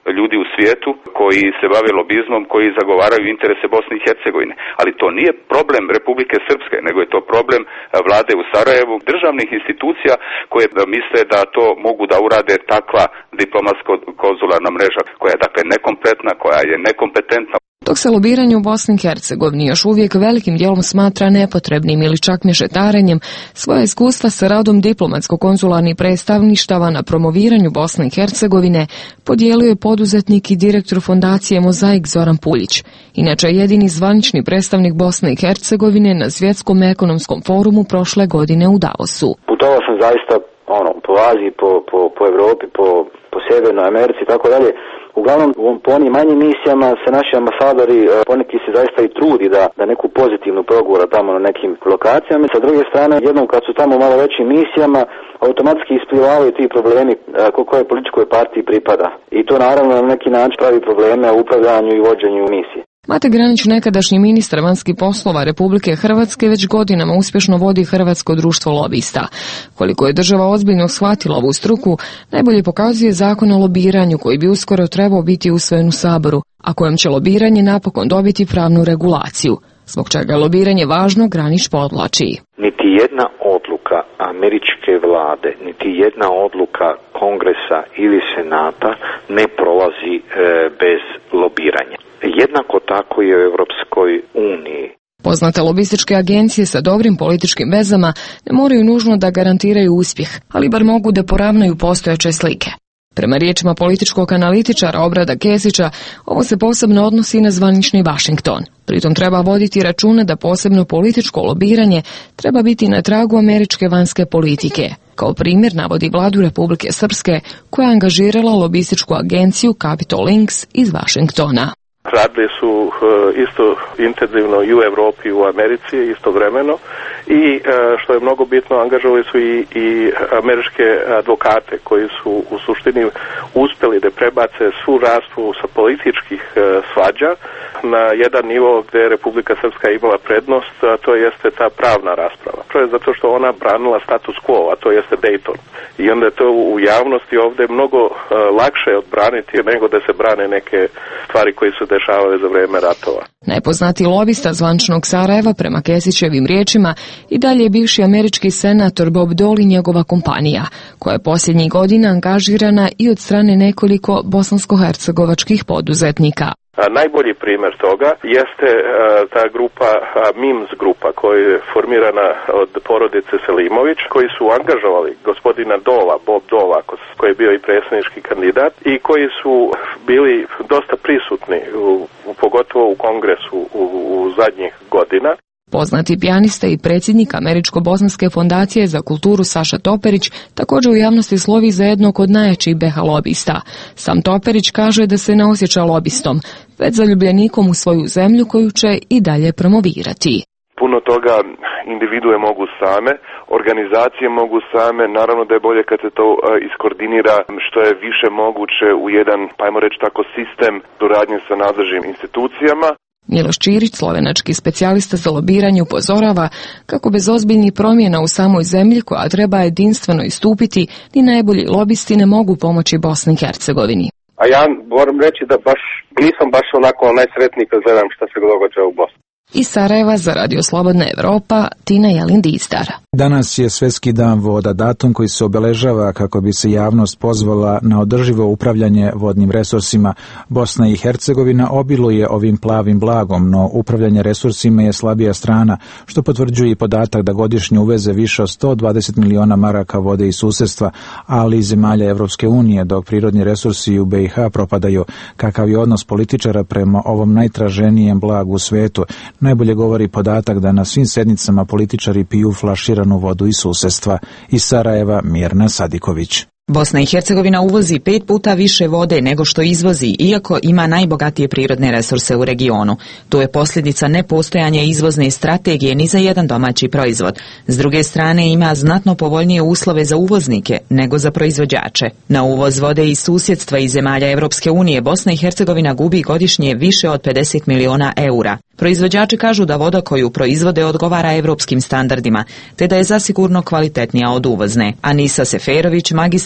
ljudi u svijetu koji se bave lobizmom, koji zagovaraju interese Bosne i Hercegovine. Ali to nije problem Republike Srpske, nego je to problem vlade u Sarajevu, državnih institucija koje misle da to mogu da urade takva diplomatsko-konzularna mreža, koja je dakle nekompletna, koja je nekompetentna. Dok se lobiranje u Bosni i Hercegovini još uvijek velikim dijelom smatra nepotrebnim ili čak mešetarenjem, svoje iskustva sa radom diplomatsko-konzularnih predstavništava na promoviranju Bosne i Hercegovine podijelio je poduzetnik i direktor fondacije Mozaik Zoran Puljić, inače jedini zvanični predstavnik Bosne i Hercegovine na Svjetskom ekonomskom forumu prošle godine u Davosu. Putovao sam zaista po Aziji, po Evropi, po Sjevernoj Americi i tako dalje. Uglavnom, po onim manjim misijama se naši ambasadori poneki se zaista i trudi da neku pozitivnu progura tamo na nekim lokacijama. Sa druge strane, jednom kad su tamo malo većim misijama, automatski isplivavaju ti problemi kojoj političkoj partiji pripada. I to naravno na neki način pravi probleme u upravljanju i vođenju misije. Mate Granić, nekadašnji ministar vanjskih poslova Republike Hrvatske, već godinama uspješno vodi Hrvatsko društvo lobista. Koliko je država ozbiljno shvatila ovu struku, najbolje pokazuje zakon o lobiranju koji bi uskoro trebao biti usvojen u Saboru, a kojem će lobiranje napokon dobiti pravnu regulaciju. Zbog čega je lobiranje važno, Granić podvlači. Niti jedna odluka američke vlade, niti jedna odluka Kongresa ili Senata ne prolazi bez lobiranja. Jednako tako i u Europskoj uniji. Poznate lobističke agencije sa dobrim političkim vezama ne moraju nužno da garantiraju uspjeh, ali bar mogu da poravnaju postojeće slike. Prema riječima političkog analitičara Obrada Kesića, ovo se posebno odnosi na zvanični Washington. Pritom treba voditi računa da posebno političko lobiranje treba biti na tragu američke vanjske politike. Kao primjer navodi vladu Republike Srpske koja je angažirala lobističku agenciju Capitol Links iz Washingtona. Radili su isto intenzivno i u Europi i u Americi istovremeno i što je mnogo bitno, angažovali su i američke advokate koji su u suštini uspjeli da prebace svu raspravu sa političkih svađa na jedan nivo gdje je Republika Srpska imala prednost, a to jeste ta pravna rasprava. To je zato što ona branila status quo, a to jeste Dayton. I onda je to u javnosti ovdje mnogo lakše odbraniti nego da se brane neke stvari koje su dešavale za vrijeme ratova. Najpoznatiji lobista zvančnog Sarajeva, prema Kesićevim riječima, i dalje je bivši američki senator Bob Dole i njegova kompanija, koja je posljednjih godina angažirana i od strane nekoliko bosansko-hercegovačkih poduzetnika. Najbolji primjer toga jeste ta grupa, MIMS grupa, koja je formirana od porodice Selimović, koji su angažovali gospodina Dola, Bob Dola, koji je bio i predsjednički kandidat i koji su bili dosta prisutni, pogotovo u Kongresu u zadnjih godina. Poznati pijanista i predsjednik Američko-bosanske fondacije za kulturu Saša Toperić također u javnosti slovi za jednog od najjačih BH lobista. Sam Toperić kaže da se ne osjeća lobistom, već zaljubljenikom u svoju zemlju koju će i dalje promovirati. Puno toga individue mogu same, organizacije mogu same, naravno da je bolje kad se to iskoordinira što je više moguće u jedan, pa ajmo reći tako, sistem suradnje sa nadležnim institucijama. Miloš Čirić, slovenački specijalista za lobiranje, upozorava kako bez ozbiljnih promjena u samoj zemlji koja treba jedinstveno istupiti, ni najbolji lobisti ne mogu pomoći Bosni i Hercegovini. A ja moram reći da nisam baš onako najsretniji kad gledam šta se događa u Bosni. Iz Sarajeva za Radio Slobodna Evropa, Tina Jelin-Distar. Danas je Svjetski dan voda, datum koji se obeležava kako bi se javnost pozvala na održivo upravljanje vodnim resursima. Bosna i Hercegovina obiluje ovim plavim blagom, no upravljanje resursima je slabija strana, što potvrđuje i podatak da godišnje uveze više od 120 miliona maraka vode iz susjedstva, ali i zemalja Evropske unije, dok prirodni resursi u BiH propadaju. Kakav je odnos političara prema ovom najtraženijem blagu u svijetu? Najbolje govori podatak da na svim sednicama političari piju flaširanu vodu iz susjedstva. Iz Sarajeva, Mirna Sadiković. Bosna i Hercegovina uvozi 5 puta više vode nego što izvozi, iako ima najbogatije prirodne resurse u regionu. To je posljedica nepostojanja izvozne strategije ni za jedan domaći proizvod. S druge strane, ima znatno povoljnije uslove za uvoznike nego za proizvođače. Na uvoz vode iz susjedstva i zemalja Evropske unije Bosna i Hercegovina gubi godišnje više od 50 miliona eura. Proizvođači kažu da voda koju proizvode odgovara evropskim standardima, te da je zasigurno kvalitetnija od uvozne. Anisa Seferović, magistri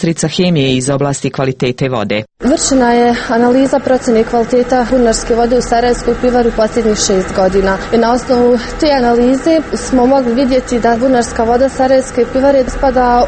učiteljica hemije iz oblasti kvalitete vode. Vršena je analiza procjene kvaliteta bunarske vode u Sarajevskoj pivari posljednjih 6 godina. I na osnovu te analize smo mogli vidjeti da bunarska voda Sarajevske pivare spada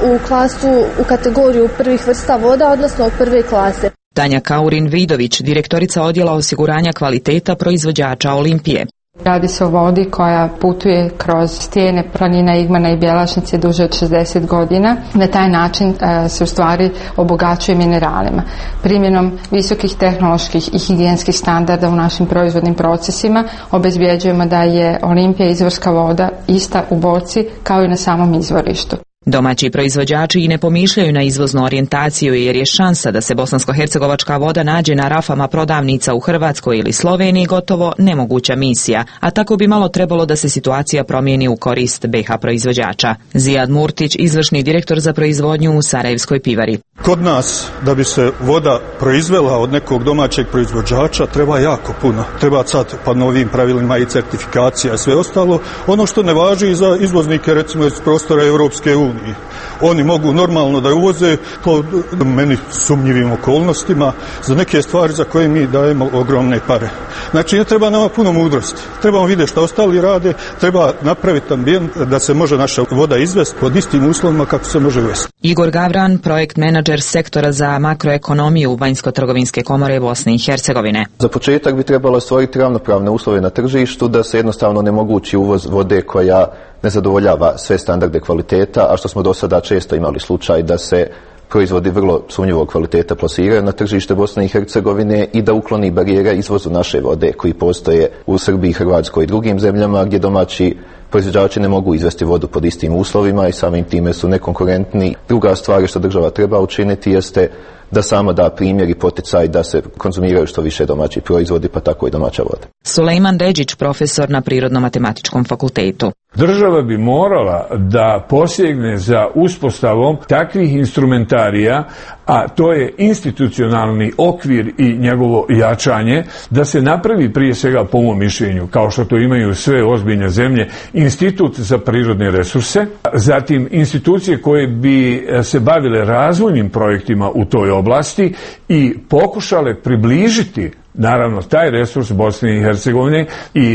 u kategoriju prvih vrsta voda, odnosno prve klase. Tanja Kaurin-Vidović, direktorica odjela osiguranja kvaliteta proizvođača Olimpije. Radi se o vodi koja putuje kroz stijene planina Igmana i Bjelašnice duže od 60 godina. Na taj način se u stvari obogaćuje mineralima. Primjenom visokih tehnoloških i higijenskih standarda u našim proizvodnim procesima obezbjeđujemo da je Olimpija izvorska voda ista u boci kao i na samom izvorištu. Domaći proizvođači i ne pomišljaju na izvoznu orijentaciju jer je šansa da se bosansko-hercegovačka voda nađe na rafama prodavnica u Hrvatskoj ili Sloveniji gotovo nemoguća misija, a tako bi malo trebalo da se situacija promijeni u korist BiH proizvođača. Zijad Murtić, izvršni direktor za proizvodnju u Sarajevskoj pivari. Kod nas, da bi se voda proizvela od nekog domaćeg proizvođača, treba jako puno. Treba sad pa novim pravilima i certifikacija i sve ostalo. Ono što ne važi za izvoznike, recimo iz prostora Europske unije. Oni mogu normalno da uvoze po meni sumnjivim okolnostima za neke stvari za koje mi dajemo ogromne pare. Znači ne treba nama puno mudrosti. Trebamo vidjeti što ostali rade, treba napraviti ambijent da se može naša voda izvesti pod istim uslovima kako se može uvesti. Igor Gavran, projekt menadžer sektora za makroekonomiju Vanjsko-trgovinske komore Bosne i Hercegovine. Za početak bi trebalo stvoriti ravnopravne uslove na tržištu da se jednostavno onemogući uvoz vode koja ne zadovoljava sve standarde kvaliteta, a što smo do sada često imali slučaj da se proizvodi vrlo sumnjivog kvaliteta plasiraju na tržište Bosne i Hercegovine i da ukloni barijere izvozu naše vode koji postoje u Srbiji, Hrvatskoj i drugim zemljama gdje domaći proizvođači ne mogu izvesti vodu pod istim uslovima i samim time su nekonkurentni. Druga stvar što država treba učiniti jeste da sama da primjer i poticaj da se konzumiraju što više domaći proizvodi, pa tako i domaća voda. Sulejman Deđić, profesor na Prirodno-matematičkom fakultetu. Država bi morala da posegne za uspostavom takvih instrumentarija, a to je institucionalni okvir i njegovo jačanje, da se napravi prije svega, po mom mišljenju, kao što to imaju sve ozbiljne zemlje, institut za prirodne resurse, zatim institucije koje bi se bavile razvojnim projektima u toj oblasti i pokušale približiti naravno taj resurs Bosne i Hercegovine i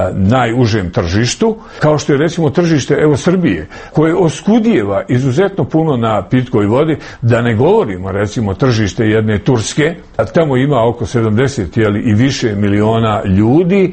najužem tržištu, kao što je recimo tržište Srbije, koje oskudijeva izuzetno puno na pitkoj vodi, da ne govorimo recimo tržište jedne Turske, tamo ima oko 70 i više miliona ljudi,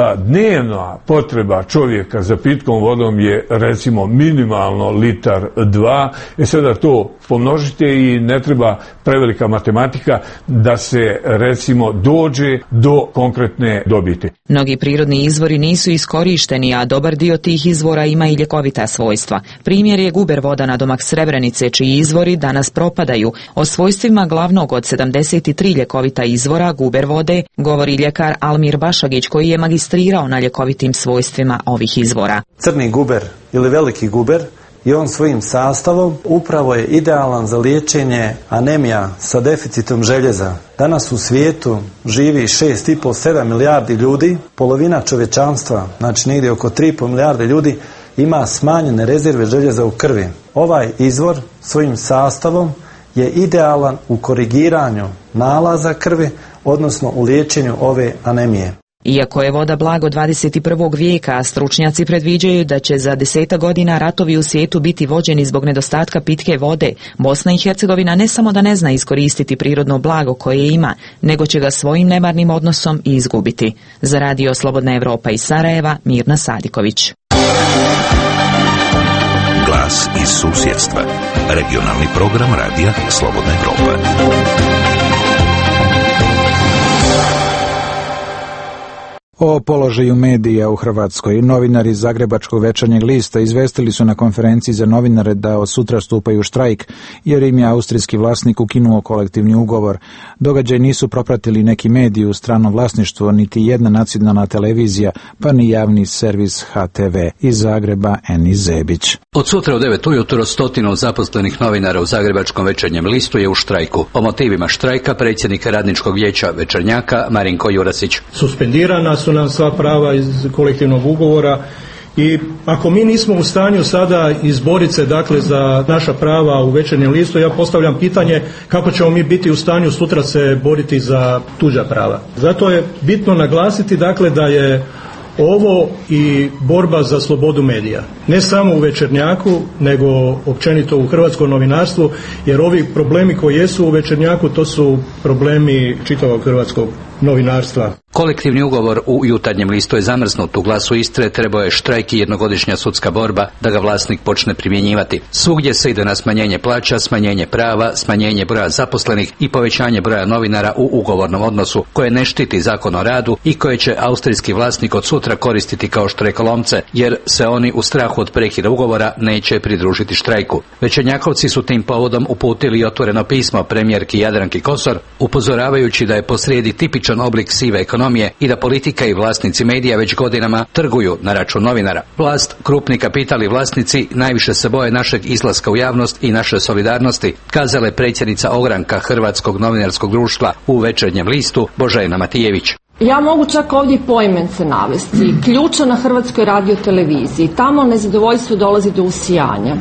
dnevna potreba čovjeka za pitkom vodom je recimo minimalno litar 2, sada to pomnožite i ne treba prevelika matematika da se recimo dođe do konkretne dobiti. Mnogi prirodni izvori nisu iskorišteni, a dobar dio tih izvora ima i ljekovita svojstva. Primjer je guber voda na domak Srebrenice, čiji izvori danas propadaju. O svojstvima glavnog od 73 ljekovita izvora guber vode govori ljekar Almir Bašagić, koji je magistrirao na ljekovitim svojstvima ovih izvora. Crni guber ili veliki guber i on svojim sastavom upravo je idealan za liječenje anemija sa deficitom željeza. Danas u svijetu živi 6,5-7 milijardi ljudi, polovina čovječanstva, znači negdje oko 3,5 milijarde ljudi, ima smanjene rezerve željeza u krvi. Ovaj izvor svojim sastavom je idealan u korigiranju nalaza krvi, odnosno u liječenju ove anemije. Iako je voda blago 21. vijeka, stručnjaci predviđaju da će za 10 godina ratovi u svijetu biti vođeni zbog nedostatka pitke vode. Bosna i Hercegovina ne samo da ne zna iskoristiti prirodno blago koje ima, nego će ga svojim nemarnim odnosom i izgubiti. Za Radio Slobodna Evropa iz Sarajeva, Mirna Sadiković. Glas iz susjedstva. Regionalni program Radija Slobodna Evropa. O položaju medija u Hrvatskoj novinari Zagrebačkog Večernjeg lista izvestili su na konferenciji za novinare da od sutra stupaju u štrajk, jer im je austrijski vlasnik ukinuo kolektivni ugovor. Događaj nisu propratili neki mediji u stranom vlasništvu, niti jedna nacionalna televizija, pa ni javni servis HTV. Iz Zagreba Eni Zebić. Od sutra u 9 ujutro 100 zaposlenih novinara u Zagrebačkom Večernjem listu je u štrajku. O motivima štrajka predsjednik Radničkog vijeća Večernjaka Marinko Jurasić. Suspendirana su nam sva prava iz kolektivnog ugovora I ako mi nismo u stanju sada izboriti se dakle za naša prava u Večernjem listu, ja postavljam pitanje kako ćemo mi biti u stanju sutra se boriti za tuđa prava. Zato je bitno naglasiti dakle da je ovo i borba za slobodu medija. Ne samo u Večernjaku, nego općenito u hrvatskom novinarstvu, jer ovi problemi koji jesu u Večernjaku, to su problemi čitavog hrvatskog novinarstva. Kolektivni ugovor u Jutarnjem listu je zamrznut. U Glasu Istre trebao je štrajk i jednogodišnja sudska borba da ga vlasnik počne primjenjivati. Svugdje se ide na smanjenje plaća, smanjenje prava, smanjenje broja zaposlenih i povećanje broja novinara u ugovornom odnosu, koje ne štiti Zakon o radu i koje će austrijski vlasnik od sutra koristiti kao štrajkolomce, jer se oni u strahu od prekida ugovora neće pridružiti štrajku. Večernjakovci su tim povodom uputili otvoreno pismo premijerki Jadranki Kosor, upozoravajući da je posrijedi tipičan oblik sive ekonomije i da politika i vlasnici medija već godinama trguju na račun novinara. Vlast, krupni kapital i vlasnici najviše se boje našeg izlaska u javnost i naše solidarnosti, kazala je predsjednica ogranka Hrvatskog novinarskog društva u Večernjem listu Božena Matijević. Ja mogu čak ovdje poimence navesti. Ključa na Hrvatskoj radioteleviziji. Tamo nezadovoljstvo dolazi do usijanja.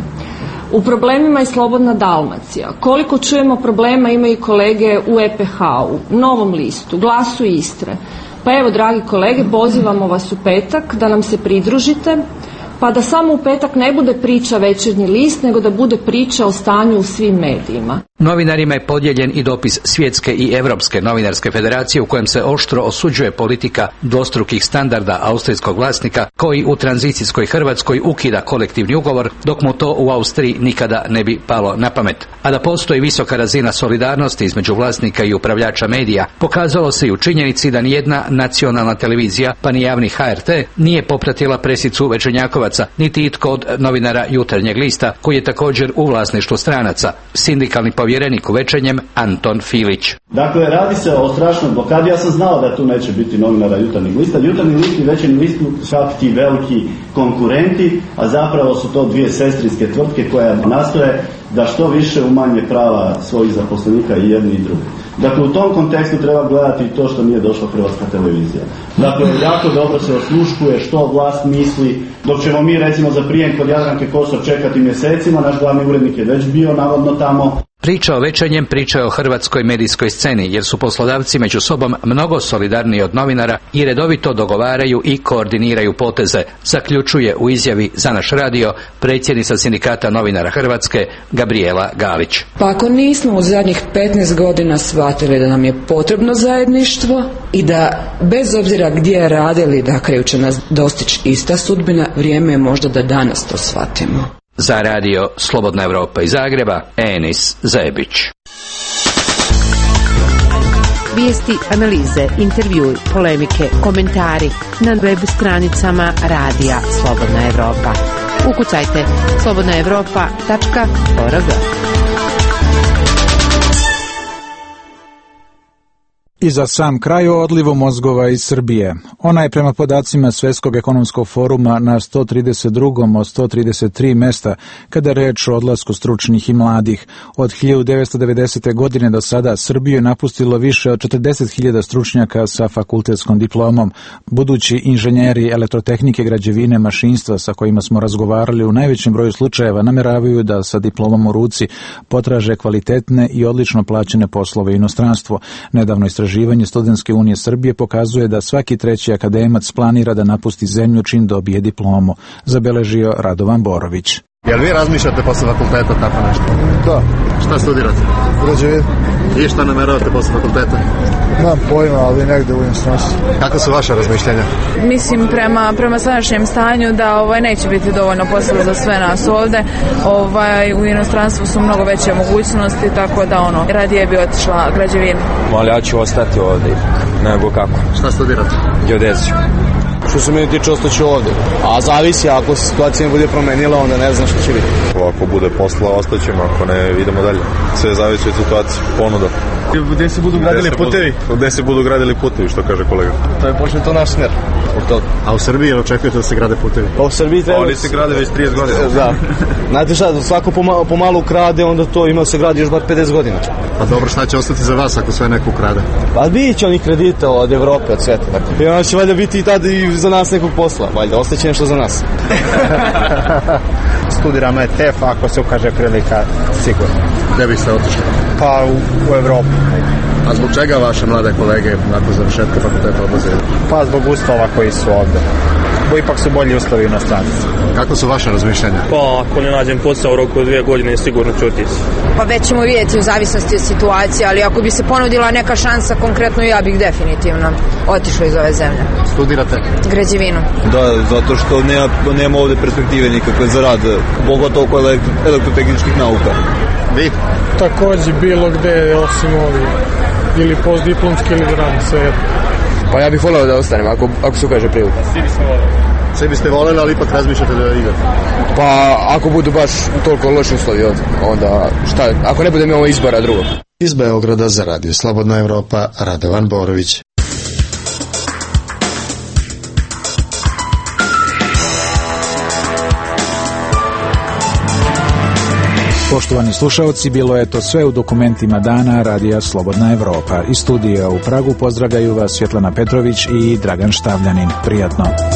U problemima je Slobodna Dalmacija. Koliko čujemo problema imaju kolege u EPH-u, Novom listu, Glasu Istre. Pa evo, dragi kolege, pozivamo vas u petak da nam se pridružite, pa da samo u petak ne bude priča Večernji list, nego da bude priča o stanju u svim medijima. Novinarima je podijeljen i dopis Svjetske i Europske novinarske federacije u kojem se oštro osuđuje politika dvostrukih standarda austrijskog vlasnika koji u tranzicijskoj Hrvatskoj ukida kolektivni ugovor, dok mu to u Austriji nikada ne bi palo na pamet. A da postoji visoka razina solidarnosti između vlasnika i upravljača medija pokazalo se i u činjenici da nijedna nacionalna televizija, pa ni javni HRT, nije popratila presicu Večernjakovaca, niti itko od novinara Jutarnjeg lista, koji je također u vlasništvu stranaca. Sindikalni povjerenik u Večernjem Anton Filić. Dakle, radi se o strašnoj blokadi. Ja sam znao da tu neće biti novinara Jutarnjeg lista. Jutarnji list i Večernji list su čak ti veliki konkurenti, a zapravo su to dvije sestrinske tvrtke koje nastoje da što više umanje prava svojih zaposlenika i jedni i drugi. Dakle, u tom kontekstu treba gledati i to što nije došla Hrvatska televizija. Dakle, jako dobro se osluškuje što vlast misli, dok ćemo mi recimo za prijem kod Jadranke Kosor čekati mjesecima, naš glavni urednik je već bio navodno tamo. Priča o Večernjem priča je o hrvatskoj medijskoj sceni, jer su poslodavci među sobom mnogo solidarniji od novinara i redovito dogovaraju i koordiniraju poteze, zaključuje u izjavi za naš radio predsjednica Sindikata novinara Hrvatske Gabriela Galić. Pa ako nismo u zadnjih 15 godina shvatili da nam je potrebno zajedništvo i da bez obzira gdje radili, da kraju će nas dostići ista sudbina, vrijeme je možda da danas to shvatimo. Za radio Slobodna Evropa iz Zagreba, Enis Zebić. Vijesti, analize, intervjui, polemike, komentari na web stranicama radija Slobodna Evropa. Ukucajte slobodnaevropa.org. I za sam kraj o odlivu mozgova iz Srbije. Ona je prema podacima Svjetskog ekonomskog foruma na 132. od 133 mesta kada je reč o odlasku stručnih i mladih. Od 1990. godine do sada Srbiju je napustilo više od 40.000 stručnjaka sa fakultetskom diplomom. Budući inženjeri elektrotehnike, građevine, mašinstva sa kojima smo razgovarali u najvećem broju slučajeva nameravaju da sa diplomom u ruci potraže kvalitetne i odlično plaćene poslove u inostranstvo. Nedavno istraživanje Studentske unije Srbije pokazuje da svaki treći akademac planira da napusti zemlju čim dobije diplomu, zabeležio Radovan Borović. Jel vi razmišljate posle fakulteta tako nešto? Da. Šta studirate? Građevinu. I šta nameravate posle fakulteta? Nemam pojma, ali negde u inostranstvu. Kako su vaše razmišljenja? Mislim prema sadašnjem stanju da neće biti dovoljno posla za sve nas ovde. U inostranstvu su mnogo veće mogućnosti, tako da radije bi otišla građevinu. Ali ja ću ostati ovde, nego kako. Šta studirate? Geodeziju. Što se meni tiče, ostaću ovde. A zavisi, ako se situacija ne bude promenila, onda ne znam što će biti. Ako bude posla, ostaćemo, ako ne, idemo dalje. Sve zavisi od situacije, ponuda. Gdje se budu gradili putevi? Gdje se budu gradili putevi, što kaže kolega? To je počne to naš smjer. A u Srbiji očekujete da se grade putevi? Pa u Srbiji treba... Oni se grade već 30 godina. Da. Znate šta, svako pomalo ukrade, onda to ima se gradi još bar 50 godina. Pa dobro, šta će ostati za vas ako sve neko ukrade? Pa bit će onih kredita od Evrope, od sveta. I onda će valjda biti i tada i za nas nekog posla. Valjda, ostaće nešto za nas. Studiramo ETF, ako se ukaže prilika, sigurno. Gde biste otišli? Pa u Evropu. A zbog čega vaše mlade kolege nakon završetka fakulteta odlaze? Pa zbog uslova koji su ovde. Bo ipak su bolji uslovi u inostranstvu. Kako su vaše razmišljanja? Pa ako ne nađem posao u roku 2 godine, sigurno ću otići. Pa već ćemo vidjeti u zavisnosti od situacije, ali ako bi se ponudila neka šansa, konkretno ja bih definitivno otišla iz ove zemlje. Studirate? Građevinu. Da, zato što nema ovde perspektive nikakve za rad, pogotovo oko elektrotehničkih nauka. Vi? Takođe bilo gde, osim ovih, ili postdiplomski ili radni, sve. Pa ja bih voleo da ostanem, ako se ukaže prilika. Sve biste voljeli, ali ipak razmišljate da idete? Pa ako budu baš toliko loši uslovi, onda šta, ako ne budemo imamo izbora drugog. Iz Beograda za Radio Slobodna Evropa, Radovan Borović. Poštovani slušaoci, bilo je to sve u dokumentima dana Radija Slobodna Evropa. Iz studija u Pragu pozdravljaju vas Svjetlana Petrović i Dragan Štavljanin. Prijatno.